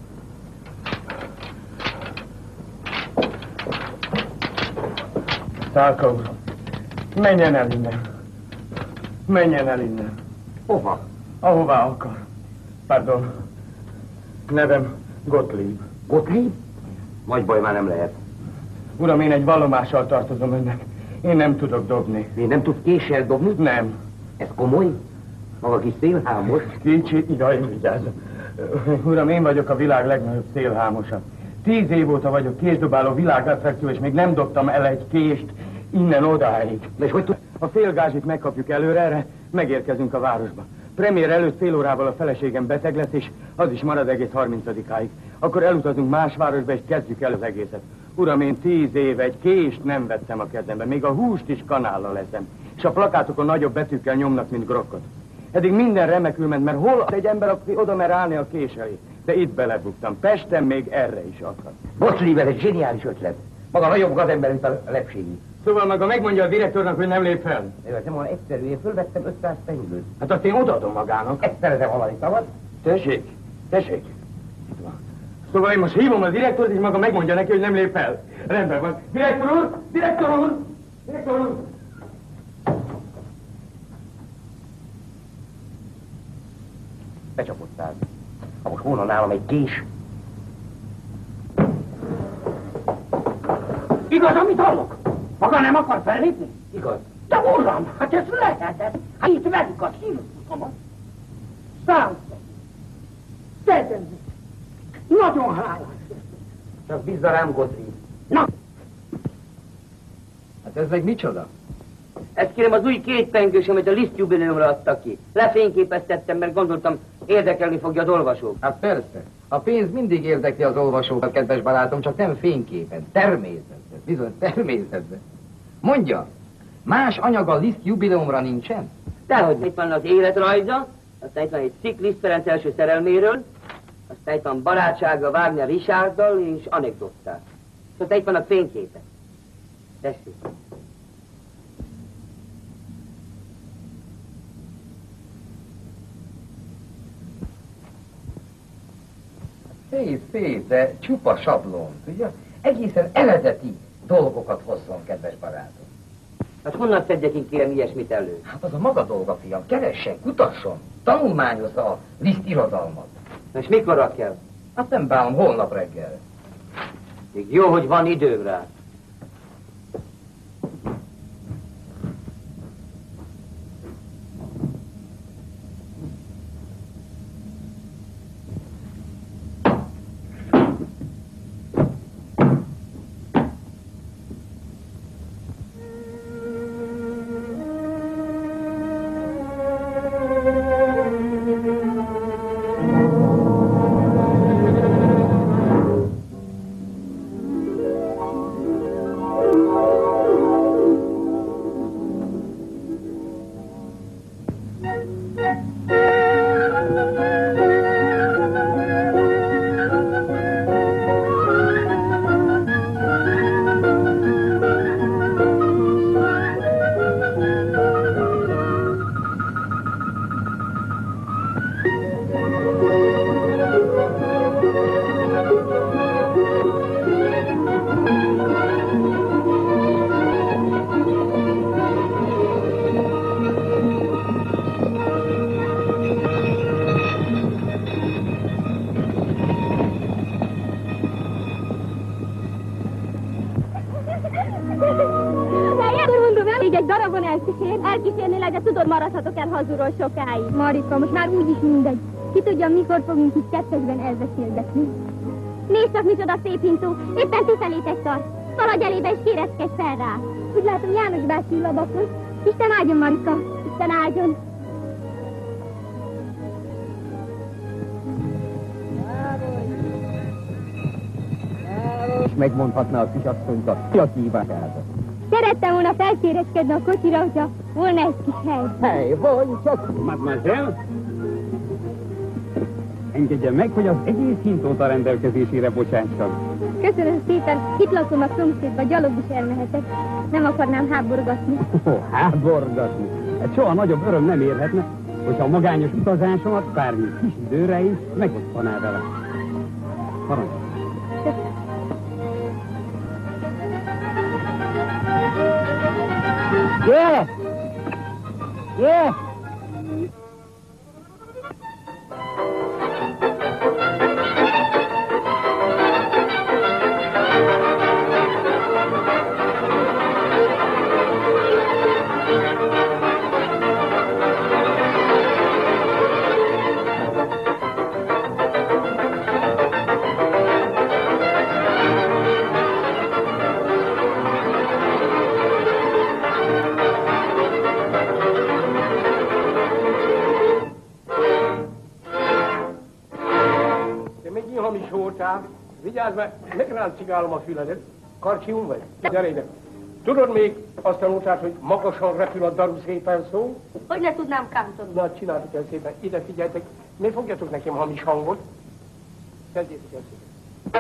Szálka úr, menjen el innen. Menjen el innen. Hova? Ahová akar. Pardon. Nevem Gottlieb. Gottlieb? Nagy baj már nem lehet. Uram, én egy vallomással tartozom önnek. Én nem tudok dobni. Én nem tud késsel dobni? Nem. Ez komoly? Maga kis szélhámos? Kicsi, jaj, vigyázzon. Uram, én vagyok a világ legnagyobb szélhámosa. Tíz év óta vagyok késdobáló világattrakció, és még nem dobtam el egy kést innen odáig. De és hogy tud... A félgázsit megkapjuk előre, erre megérkezünk a városba. Premier előtt fél órával a feleségem beteg lesz, és az is marad egész harmincadikáig. Akkor elutazunk más városba, és kezdjük el az egészet. Uram, én tíz éve egy kést nem vettem a kezembe, még a húst is kanállal leszem. És a plakátokon nagyobb betűkkel nyomnak, mint grokkot. Eddig minden remekül ment, mert hol egy ember, aki oda mer állni a kés elé. De itt belebuktam. Pesten még erre is akad. Gottlieb, ez egy zseniális ötlet. Maga nagyobb gazember, mint a Lepsényi. Szóval maga megmondja a direktornak, hogy nem lép fel. Ez nem olyan egyszerű, én fölvettem ötszáz pengőt. Hát azt én odaadom magának. Ezt szeretem hallani, szabad? Tessék, tessék. Itt van. Szóval én most hívom a direktort, és maga megmondja neki, hogy nem lép fel. Rendben van. Direktor úr! Direktor úr! Direktor úr! Becsapottál. Ha most volna nálam egy kés. Igaz, amit hallok? Maga nem akar fellépni? Igaz. De uram, hát ez lehetett. Hát itt vedik a hívatomat. Számszor. Tegenzik. Nagyon hálás. Csak bízza rám, Godfrey. Na! Hát ez meg micsoda? Ez kérem az új kétpengős, amit a Liszt jubileumra adtak ki. Lefényképeztettem, mert gondoltam, érdekelni fogja az olvasók. Hát persze. A pénz mindig érdekli az olvasókat, kedves barátom, csak nem fényképen, természetben, bizony természetben. Mondja, más anyag a Liszt jubileumra nincsen? Dehogy itt van az életrajza, aztán itt van egy cikk Liszt Ferenc első szerelméről, aztán itt van barátsága Wagner Richarddal és anekdották. És aztán itt vannak fényképek. Tessék. Szép, szép, de csupa sablon, tudja? Egészen eredeti dolgokat hozzon, kedves barátom. Hát honnan szedjek én kérem ilyesmit elő? Hát az a maga dolga, fiam. Keressen, kutasson, tanulmányozza a Liszt irodalmat. És mikorra kell? Hát nem bánom, holnap reggel. Még jó, hogy van időm rá. Elkísérnélek, de tudod, maradhatok el hazulról sokáig. Marika, most már úgyis mindegy. Ki tudja, mikor fogunk itt kettesben elbeszélgetni. Nézd csak, micsoda szép hintó. Éppen tisztelétet tart. Szaladj elébe és kéreckedj fel rá. Úgy látom, János bácsi labakos. Isten áldjon, Marika. Isten áldjon. És megmondhatná a kisasszonyka, ki a kívánsága. Szerettem volna felkéreckedni a kocsira, hogyha volna egy kis hely. Hely, vagy csak... Mademoiselle, engedje meg, hogy az egész hintót a rendelkezésére bocsássam. Köszönöm szépen, itt lakom a szomszédba, gyalog is elmehetek. Nem akarnám háborgatni. Oh, háborgatni? Hát soha nagyobb öröm nem érhetne, hogyha a magányos utazásomat bármi kis időre is megosztaná vele. Parancsolj. Yeah! Yeah! Vigyázz, mert megráncigálom a füledet. Karcsium vagy? Gyere ide. Tudod még azt tanultál, hogy magasan repül a daru szépen szó? Hogy ne tudnám, Kanton? Na, csináltuk el szépen. Ide figyeljetek. Miért fogjatok nekem hamis hangot? Kezdjétek el szépen.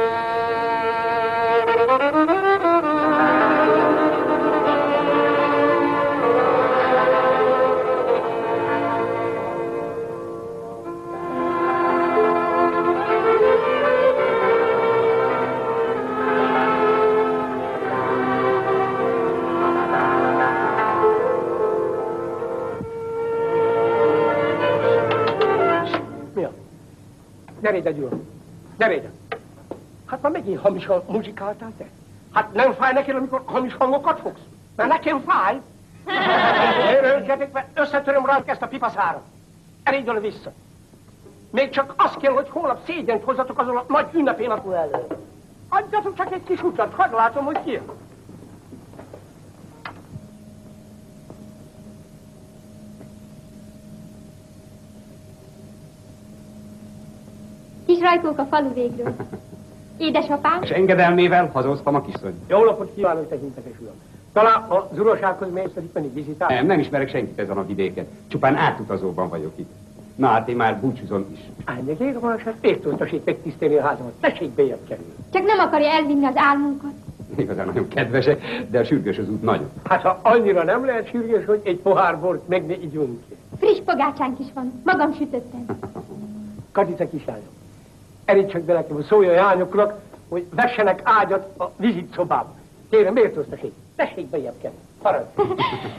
Gyere ide, Gyula! Gyere ide! Hát már megint hamisan muzsikáltál te? Hát nem fáj neked, amikor hamis hangokat fogsz? Mert nekem fáj. Örüljetek, mert összetöröm rajta ezt a pipaszárat. Elégdől vissza. Még csak az kell, hogy holnap szégyent hozzatok azon a nagy ünnepén a elő. Adjatok csak egy kis utat, hadd látom, hogy ki. Kis rajkók a falu végről. Édesapám? És engedelmével hazahoztam a kiszony. Jó napot kívánok, tekintetes uram. Talán az urasághoz mérszerít menni vizitál? Nem, nem ismerek senkit ezen a vidéken. Csupán átutazóban vagyok itt. Na hát én már búcsúzom is. Ányeg ég van, hát értőztessék megtisztelni a házamat. Tessék bejebb kerülni. Csak nem akarja elvinni az álmunkat. Igazán nagyon kedvesek, de a sürgős az út nagyon. Hát ha annyira nem lehet sürgős, hogy egy pohár bort meg ne igyunk. Friss pogácsánk is van. Magam sütöttem. Katice kislányom, elég csak be nekem, hogy szóljon a jányoknak, hogy vessenek ágyat a vizit szobába. Kérem, méltóztassék. Tessék bejebb kerülni. Parancsolj.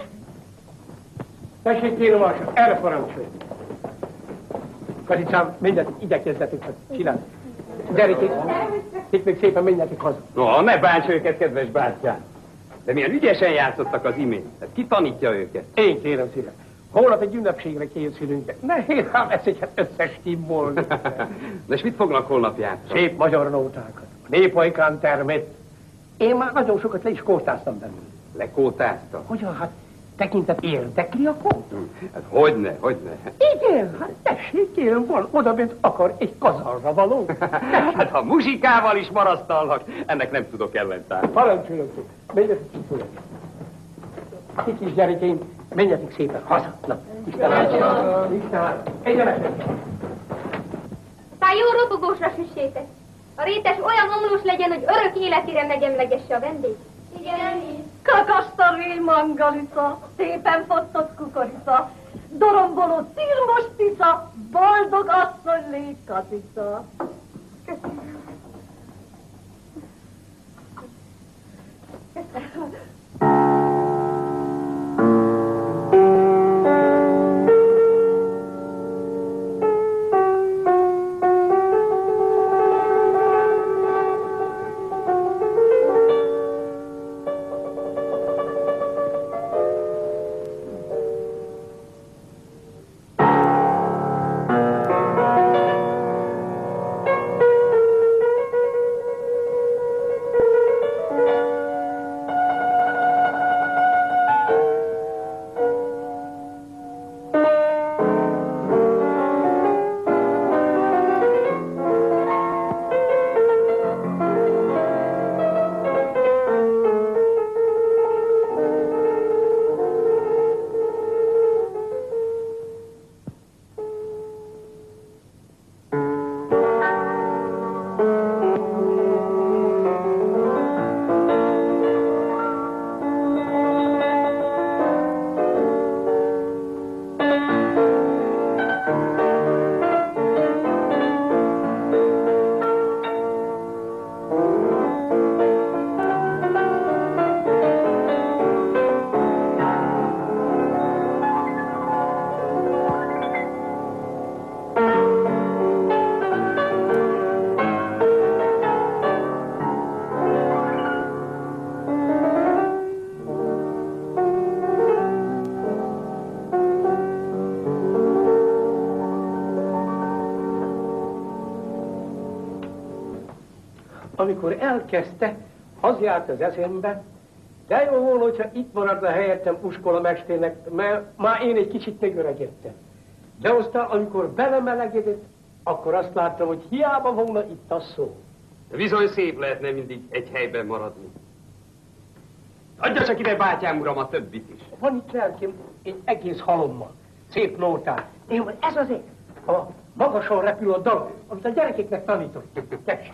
Tessék, kérem, alsó, erre parancsolj. Katicám, mindjárt igyekezzetek, hogy csinálni. Gyerekek, itt még szépen menjetek haza. No, ne bánts őket, kedves bátyám. De milyen ügyesen játszottak az imént. Hát ki tanítja őket? Én kérem szépen. Holnap egy ünnepségre készülünk. Nehéz ám ezeket összestimbolni. De és mit fognak holnap játszani? Szép magyar nótákat. A népajkán termett. Én már nagyon sokat le is kótáztam belőle. Lekótázta? Hogyan, hát tekintet érdekli a kóta? Hát hogyne, hogyne. Igen, hát tessék, kérem, van odabent akar egy kazalra való. Hát ha muzsikával is marasztalnak, ennek nem tudok ellentállni. Parancsoljon, menjetek csipolni. Ti kis gyerekeim, menjetek szépen haza. Na, Istenem, Istenem, egyenek. Tá jó robogósra süssétek. A rétes olyan omlós legyen, hogy örök életére megemlegesse a vendég. Igen, Kakaszta rémangalica, szépen fosztott kukorica, doromboló tilmos tisza, boldog asszony légy Katica. Amikor elkezdte, az járt az eszembe, de jó volna, hogyha itt maradna helyettem iskolamesternek, mert már én egy kicsit megöregedtem. De aztán, amikor belemelegedett, akkor azt láttam, hogy hiába volna itt a szó. De bizony szép lehetne mindig egy helyben maradni. Adja csak ide, bátyám uram, a többit is. Van itt lelkém egy egész halommal, szép nótán. Én mondom, ez azért, a magason repül a dal, amit a gyerekeknek tanított. Tessék.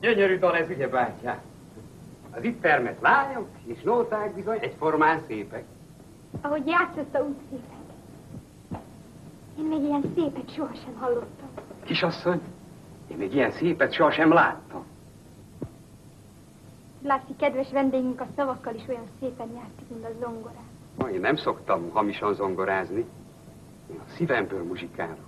Gyönyörű dal ez, ugye, bátyám? Az itt termett lányok és nóták bizony egyformán szépek. Ahogy játszotta, úgy szépek. Én még ilyen szépet sohasem hallottam. Kisasszony, én még ilyen szépet sohasem láttam. Látszik, kedves vendégünk a szavakkal is olyan szépen játszik, mint a zongorán. Ma én nem szoktam hamisan zongorázni. Én a szívemből muzsikálok.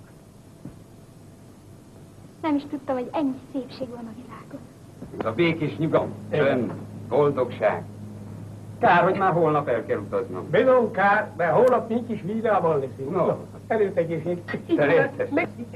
Nem is tudtam, hogy ennyi szépség van a világon. Ez a békés nyugalom, csönd, boldogság. Kár, hogy már holnap el kell utaznom. Bizony kár, mert holnap nincs is vízában leszünk. No. Előtegészség. Teréltes.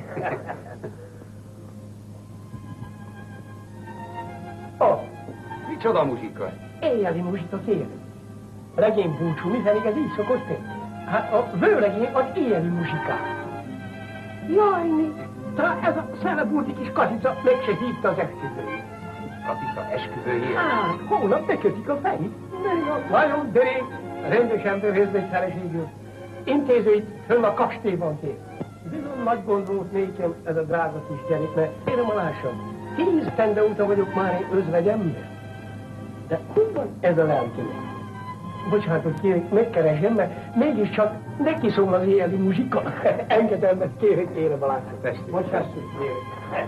Oh, micsoda muzsika? éjjeli muzsika, kérem. A regény búcsú, mifelé ez így szokott tenni. Hát a vőlegény az éjjeli muzsikát. Jaj, mi? Talán ez a szelebúrti kis Katica meg se hívta az esküvőjét. Katica esküvőjét? Hát, holnap bekötik a fejét. Nagyon derék, rendes emberhez megy feleségül. Intézőit fönn a kastélyban kér. Bizony nagy gond volt nékem ez a drága kis gyerek, mert kérem alássam, tíz tende óta vagyok már egy özvegyember. De hol van ez a lelkemet? Bocsánatot kérek, megkeresem, mert mégiscsak neki szól az éjjeli muzsika. Engedelmet kérek, kérem alássam. Bocsánatot kérek.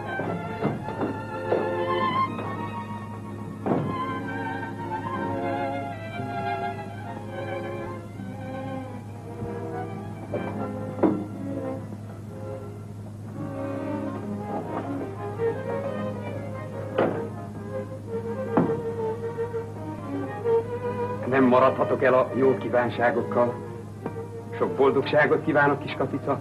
Nem maradhatok el a jó kívánságokkal. Sok boldogságot kívánok, kis Katica.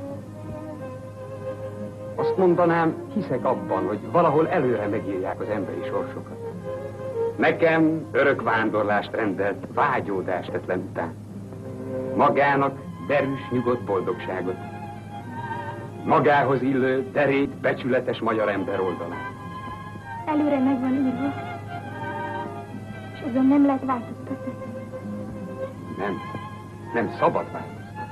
Azt mondanám, hiszek abban, hogy valahol előre megírják az emberi sorsokat. Nekem örök vándorlást rendelt, vágyódást tetlen után. Magának derűs, nyugodt boldogságot. Magához illő, derék, becsületes magyar ember oldalán. Előre meg van írva, és azon nem lehet változtatni. Nem, nem szabad változtatni.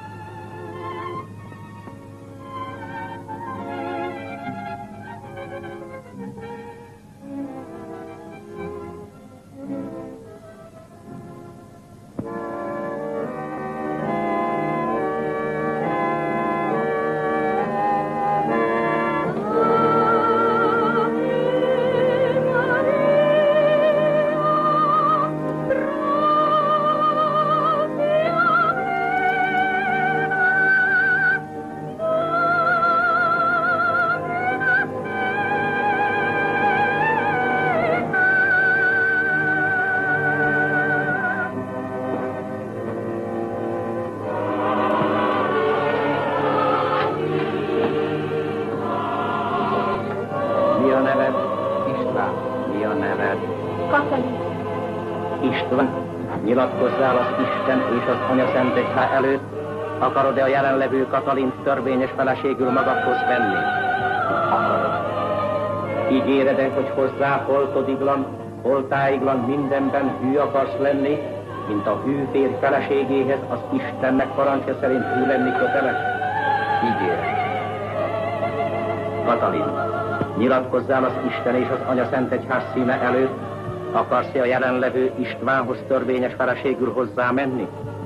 Nyilatkozzál az Isten és az Anya Szentegyház előtt, akarod-e a jelenlevő Katalint törvényes feleségül magadhoz venni? Akarod. Ígéred-e, hogy hozzá holtodiglan, holtáiglan mindenben hű akarsz lenni, mint a hű férj feleségéhez az Istennek parancsa szerint hű lenni köteles? Ígéred. Katalin, nyilatkozzál az Isten és az Anya Szentegyház színe előtt, akarsz-e a jelenlevő Istvánhoz törvényes feleségül hozzá menni?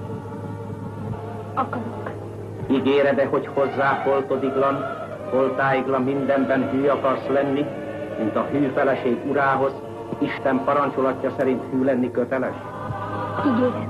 Akarok. Ígéred-e, hogy hozzá holtodiglan, holtáiglan mindenben hű akarsz lenni, mint a hű feleség urához, Isten parancsolatja szerint hű lenni köteles? Ígérem.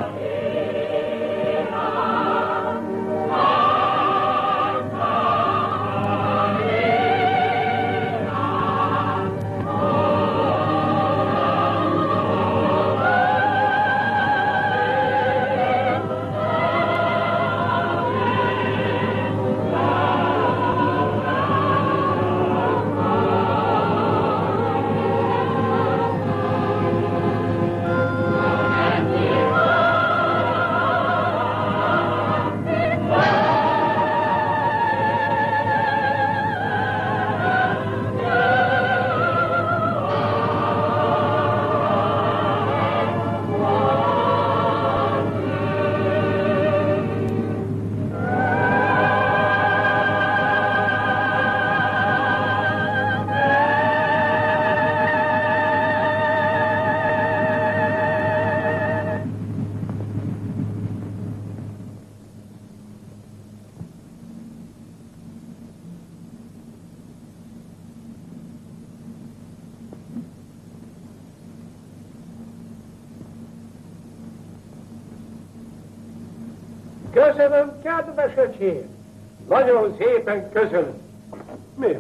Köszönöm, kedves öcsém. Nagyon szépen köszönöm. Mi?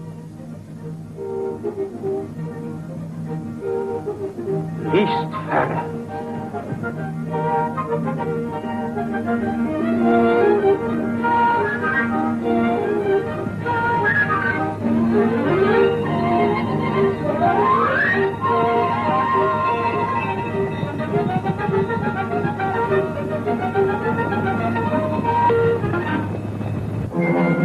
Liszt Ferenc. Thank you.